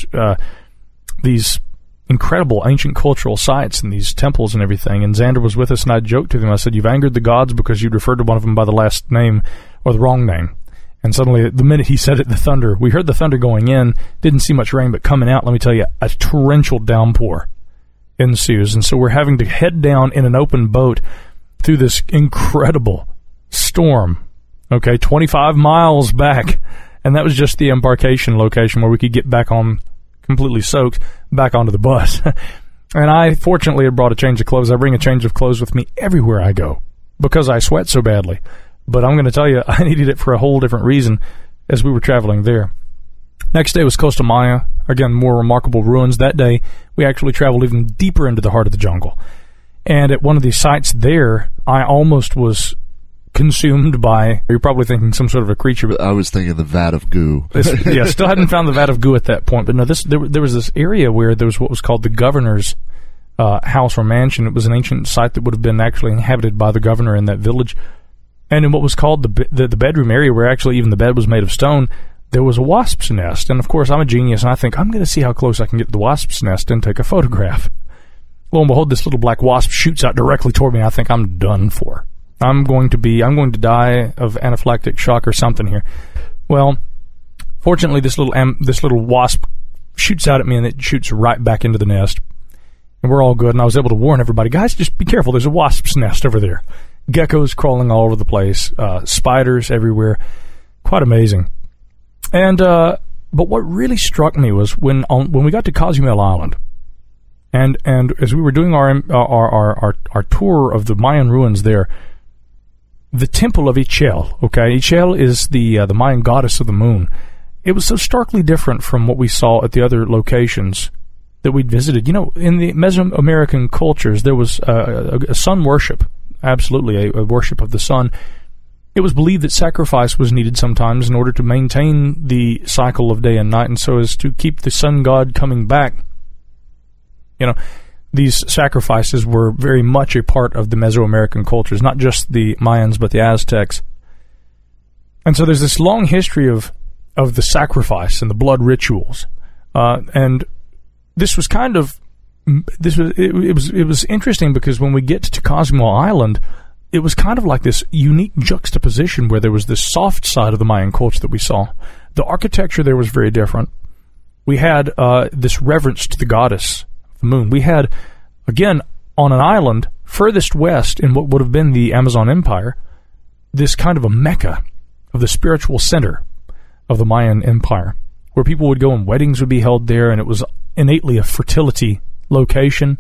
incredible ancient cultural sites and these temples and everything. And Xander was with us, and I joked to him. I said, "You've angered the gods because you'd referred to one of them by the last name or the wrong name." And suddenly, the minute he said it, we heard the thunder going in, didn't see much rain, but coming out, let me tell you, a torrential downpour ensues. And so we're having to head down in an open boat through this incredible storm, 25 miles back. And that was just the embarkation location where we could get back on, completely soaked, back onto the bus. And I fortunately had brought a change of clothes. I bring a change of clothes with me everywhere I go because I sweat so badly. But I'm going to tell you, I needed it for a whole different reason as we were traveling there. Next day was Costa Maya. Again, more remarkable ruins. That day, we actually traveled even deeper into the heart of the jungle. And at one of these sites there, I almost was consumed by, you're probably thinking some sort of a creature. But I was thinking the vat of goo. Still hadn't found the vat of goo at that point. But no, there was this area where there was what was called the governor's house or mansion. It was an ancient site that would have been actually inhabited by the governor in that village. And in what was called the bedroom area, where actually even the bed was made of stone, there was a wasp's nest. And of course, I'm a genius, and I think, I'm going to see how close I can get to the wasp's nest and take a photograph. Lo and behold, this little black wasp shoots out directly toward me, and I think I'm done for. I'm going to die of anaphylactic shock or something here. Well, fortunately, this little wasp shoots out at me, and it shoots right back into the nest. And we're all good, and I was able to warn everybody, guys, just be careful, there's a wasp's nest over there. Geckos crawling all over the place, spiders everywhere. Quite amazing. And but what really struck me was when we got to Cozumel Island, and as we were doing our tour of the Mayan ruins there, the temple of Ixchel. Ixchel is the Mayan goddess of the moon. It was so starkly different from what we saw at the other locations that we'd visited. In the Mesoamerican cultures, there was a sun worship, absolutely a worship of the sun. It was believed that sacrifice was needed sometimes in order to maintain the cycle of day and night, and so as to keep the sun god coming back. These sacrifices were very much a part of the Mesoamerican cultures, not just the Mayans, but the Aztecs. And so there's this long history of the sacrifice and the blood rituals. And this was it was interesting because when we get to Cozumel Island, it was kind of like this unique juxtaposition where there was this soft side of the Mayan culture that we saw. The architecture there was very different. We had this reverence to the goddess, the moon. We had, again, on an island furthest west in what would have been the Amazon Empire, this kind of a mecca of the spiritual center of the Mayan Empire, where people would go and weddings would be held there, and it was innately a fertility location.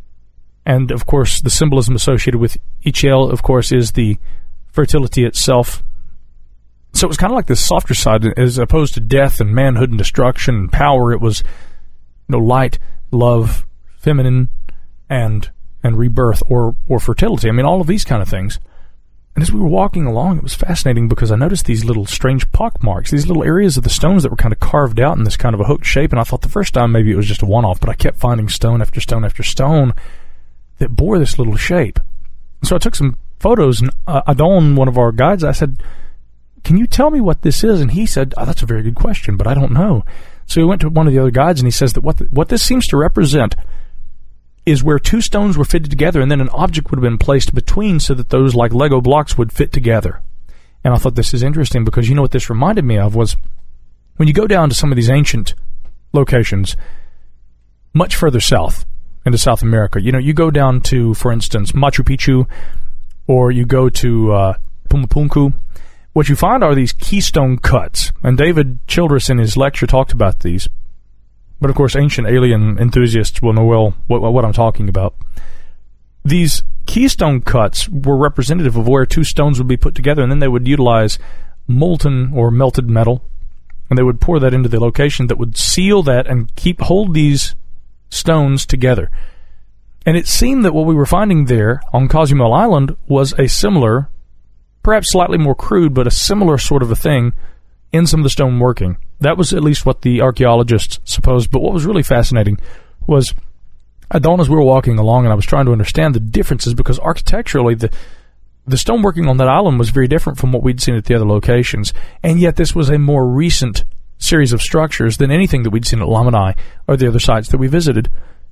And, of course, the symbolism associated with Ixchel, of course, is the fertility itself. So it was kind of like this softer side, as opposed to death and manhood and destruction and power. It was light, love, feminine, and rebirth or fertility. I mean, all of these kind of things. And as we were walking along, it was fascinating because I noticed these little strange pock marks, these little areas of the stones that were kind of carved out in this kind of a hooked shape. And I thought the first time maybe it was just a one-off, but I kept finding stone after stone after stone that bore this little shape. And so I took some photos, and Adon, one of our guides, I said, "Can you tell me what this is?" And he said, "That's a very good question, but I don't know." So he went to one of the other guides, and he says that what this seems to represent is where two stones were fitted together, and then an object would have been placed between so that those, like Lego blocks, would fit together. And I thought this is interesting because what this reminded me of was when you go down to some of these ancient locations much further south into South America, you go down to, for instance, Machu Picchu, or you go to Pumapunku. What you find are these keystone cuts, and David Childress in his lecture talked about these. But, of course, ancient alien enthusiasts will know well what I'm talking about. These keystone cuts were representative of where two stones would be put together, and then they would utilize molten or melted metal, and they would pour that into the location that would seal that and hold these stones together. And it seemed that what we were finding there on Cozumel Island was a similar, perhaps slightly more crude, but a similar sort of a thing in some of the stone working. That was at least what the archaeologists supposed. But what was really fascinating was, as we were walking along, and I was trying to understand the differences, because architecturally the stoneworking on that island was very different from what we'd seen at the other locations. And yet this was a more recent series of structures than anything that we'd seen at Lamanai or the other sites that we visited.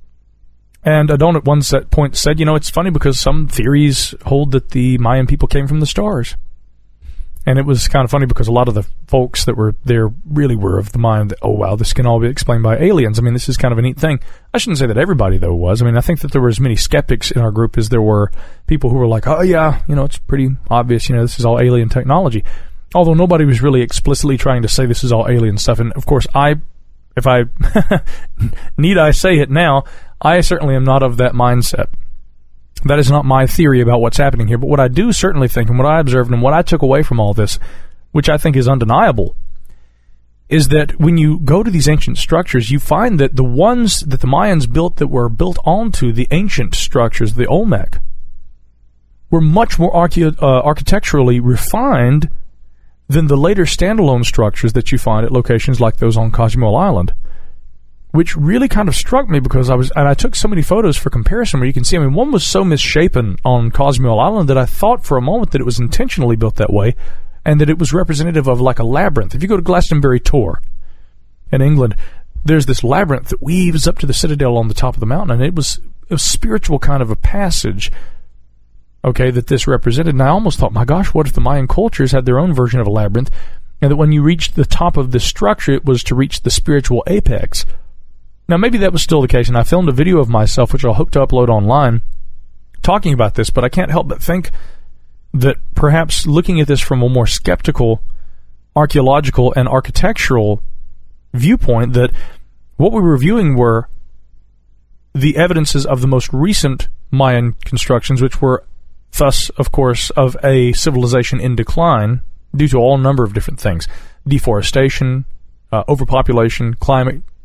And Adon at one point said, it's funny because some theories hold that the Mayan people came from the stars. And it was kind of funny because a lot of the folks that were there really were of the mind that, oh, wow, this can all be explained by aliens. I mean, this is kind of a neat thing. I shouldn't say that everybody, though, was. I mean, I think that there were as many skeptics in our group as there were people who were like, oh, yeah, it's pretty obvious, this is all alien technology. Although nobody was really explicitly trying to say this is all alien stuff. And, of course, if I need I say it now, I certainly am not of that mindset. That is not my theory about what's happening here. But what I do certainly think, and what I observed, and what I took away from all this, which I think is undeniable, is that when you go to these ancient structures, you find that the ones that the Mayans built that were built onto the ancient structures, the Olmec, were much more architecturally refined than the later standalone structures that you find at locations like those on Cozumel Island, which really kind of struck me because I took so many photos for comparison where you can see, one was so misshapen on Cozumel Island that I thought for a moment that it was intentionally built that way and that it was representative of like a labyrinth. If you go to Glastonbury Tor in England, there's this labyrinth that weaves up to the citadel on the top of the mountain, and it was a spiritual kind of a passage, okay, that this represented. And I almost thought, my gosh, what if the Mayan cultures had their own version of a labyrinth, and that when you reached the top of this structure, it was to reach the spiritual apex. Now, maybe that was still the case, and I filmed a video of myself, which I'll hope to upload online, talking about this, but I can't help but think that perhaps looking at this from a more skeptical, archaeological, and architectural viewpoint, that what we were viewing were the evidences of the most recent Mayan constructions, which were thus, of course, of a civilization in decline due to all number of different things: deforestation, overpopulation, climate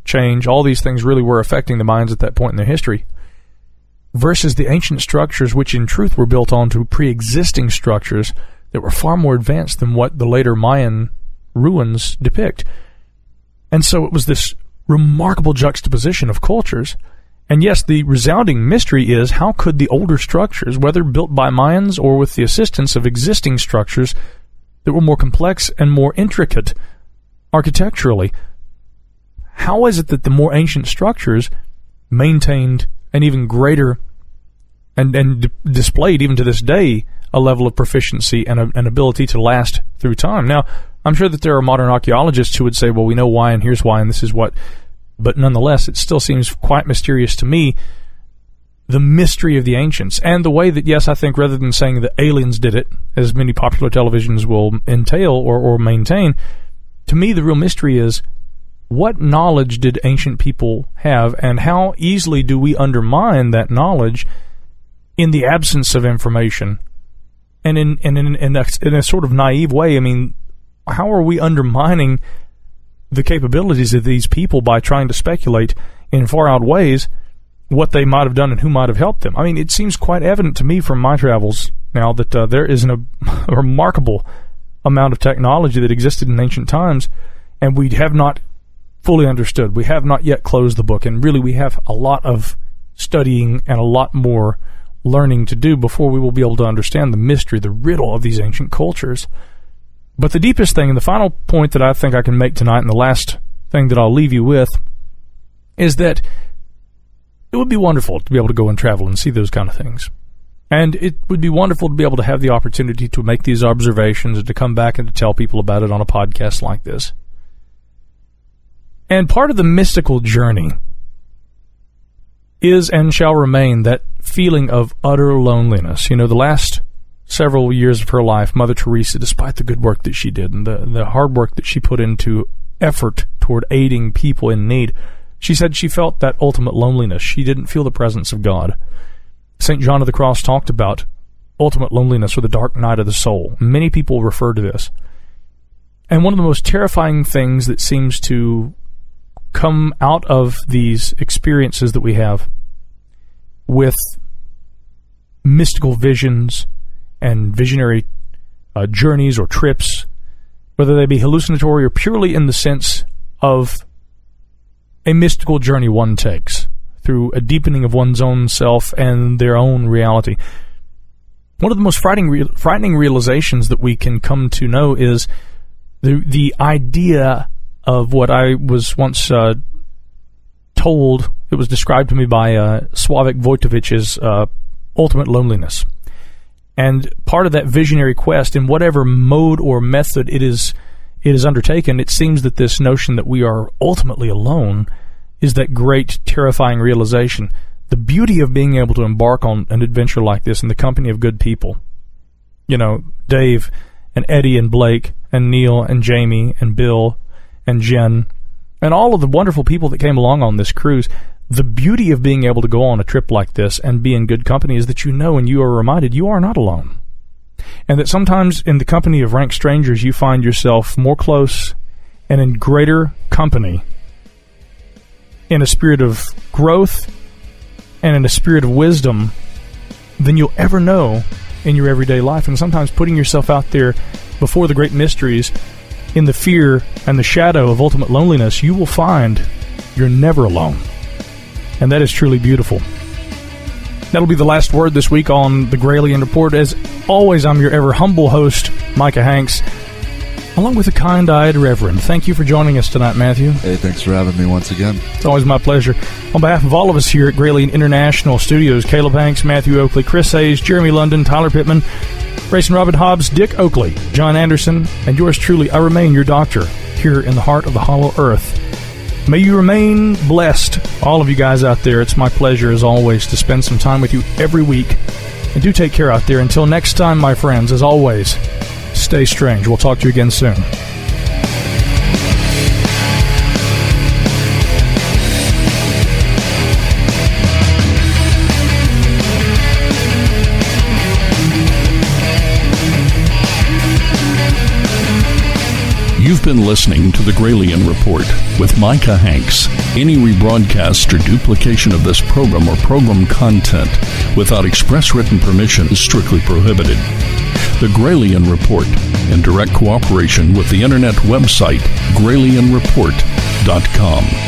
change, all these things really were affecting the Mayans at that point in their history, versus the ancient structures, which in truth were built onto pre-existing structures that were far more advanced than what the later Mayan ruins depict. And so it was this remarkable juxtaposition of cultures. And yes, the resounding mystery is, how could the older structures, whether built by Mayans or with the assistance of existing structures that were more complex and more intricate architecturally, how is it that the more ancient structures maintained an even greater and displayed even to this day a level of proficiency and an ability to last through time? Now, I'm sure that there are modern archaeologists who would say, well, we know why, and here's why, and this is what. But nonetheless, it still seems quite mysterious to me, the mystery of the ancients, and the way that, yes, I think rather than saying that aliens did it, as many popular televisions will entail or maintain, to me the real mystery is, what knowledge did ancient people have, and how easily do we undermine that knowledge in the absence of information? And in a sort of naive way, I mean, how are we undermining the capabilities of these people by trying to speculate in far-out ways what they might have done and who might have helped them? I mean, it seems quite evident to me from my travels now that there is a remarkable amount of technology that existed in ancient times, and we have not fully understood. We have not yet closed the book, and really we have a lot of studying and a lot more learning to do before we will be able to understand the mystery, the riddle of these ancient cultures. But the deepest thing, and the final point that I think I can make tonight, and the last thing that I'll leave you with, is that it would be wonderful to be able to go and travel and see those kind of things. And it would be wonderful to be able to have the opportunity to make these observations and to come back and to tell people about it on a podcast like this. And part of the mystical journey is and shall remain that feeling of utter loneliness. You know, the last several years of her life, Mother Teresa, despite the good work that she did and the hard work that she put into effort toward aiding people in need, she said she felt that ultimate loneliness. She didn't feel the presence of God. St. John of the Cross talked about ultimate loneliness or the dark night of the soul. Many people refer to this. And one of the most terrifying things that seems to come out of these experiences that we have with mystical visions and visionary journeys or trips, whether they be hallucinatory or purely in the sense of a mystical journey one takes through a deepening of one's own self and their own reality. One of the most frightening realizations that we can come to know is the idea of what I was once told, it was described to me by Slavik Vojtovich's ultimate loneliness. And part of that visionary quest, in whatever mode or method it is undertaken, it seems that this notion that we are ultimately alone is that great, terrifying realization. The beauty of being able to embark on an adventure like this in the company of good people. You know, Dave and Eddie and Blake and Neil and Jamie and Bill and Jen and all of the wonderful people that came along on this cruise. The beauty of being able to go on a trip like this and be in good company is that you know and you are reminded you are not alone. And that sometimes in the company of rank strangers you find yourself more close and in greater company in a spirit of growth and in a spirit of wisdom than you'll ever know in your everyday life. And sometimes putting yourself out there before the great mysteries in the fear and the shadow of ultimate loneliness, you will find you're never alone. And that is truly beautiful. That'll be the last word this week on the Gralien Report. As always, I'm your ever humble host, Micah Hanks, along with a kind-eyed Reverend. Thank you for joining us tonight, Matthew. Hey, thanks for having me once again. It's always my pleasure. On behalf of all of us here at Gralien International Studios, Caleb Hanks, Matthew Oakley, Chris Hayes, Jeremy London, Tyler Pittman, Grayson Robin Hobbs, Dick Oakley, John Anderson, and yours truly, I remain your doctor here in the heart of the hollow earth. May you remain blessed, all of you guys out there. It's my pleasure, as always, to spend some time with you every week. And do take care out there. Until next time, my friends, as always, stay strange. We'll talk to you again soon. You've been listening to The Gralien Report with Micah Hanks. Any rebroadcast or duplication of this program or program content without express written permission is strictly prohibited. The Gralien Report, in direct cooperation with the internet website GralienReport.com.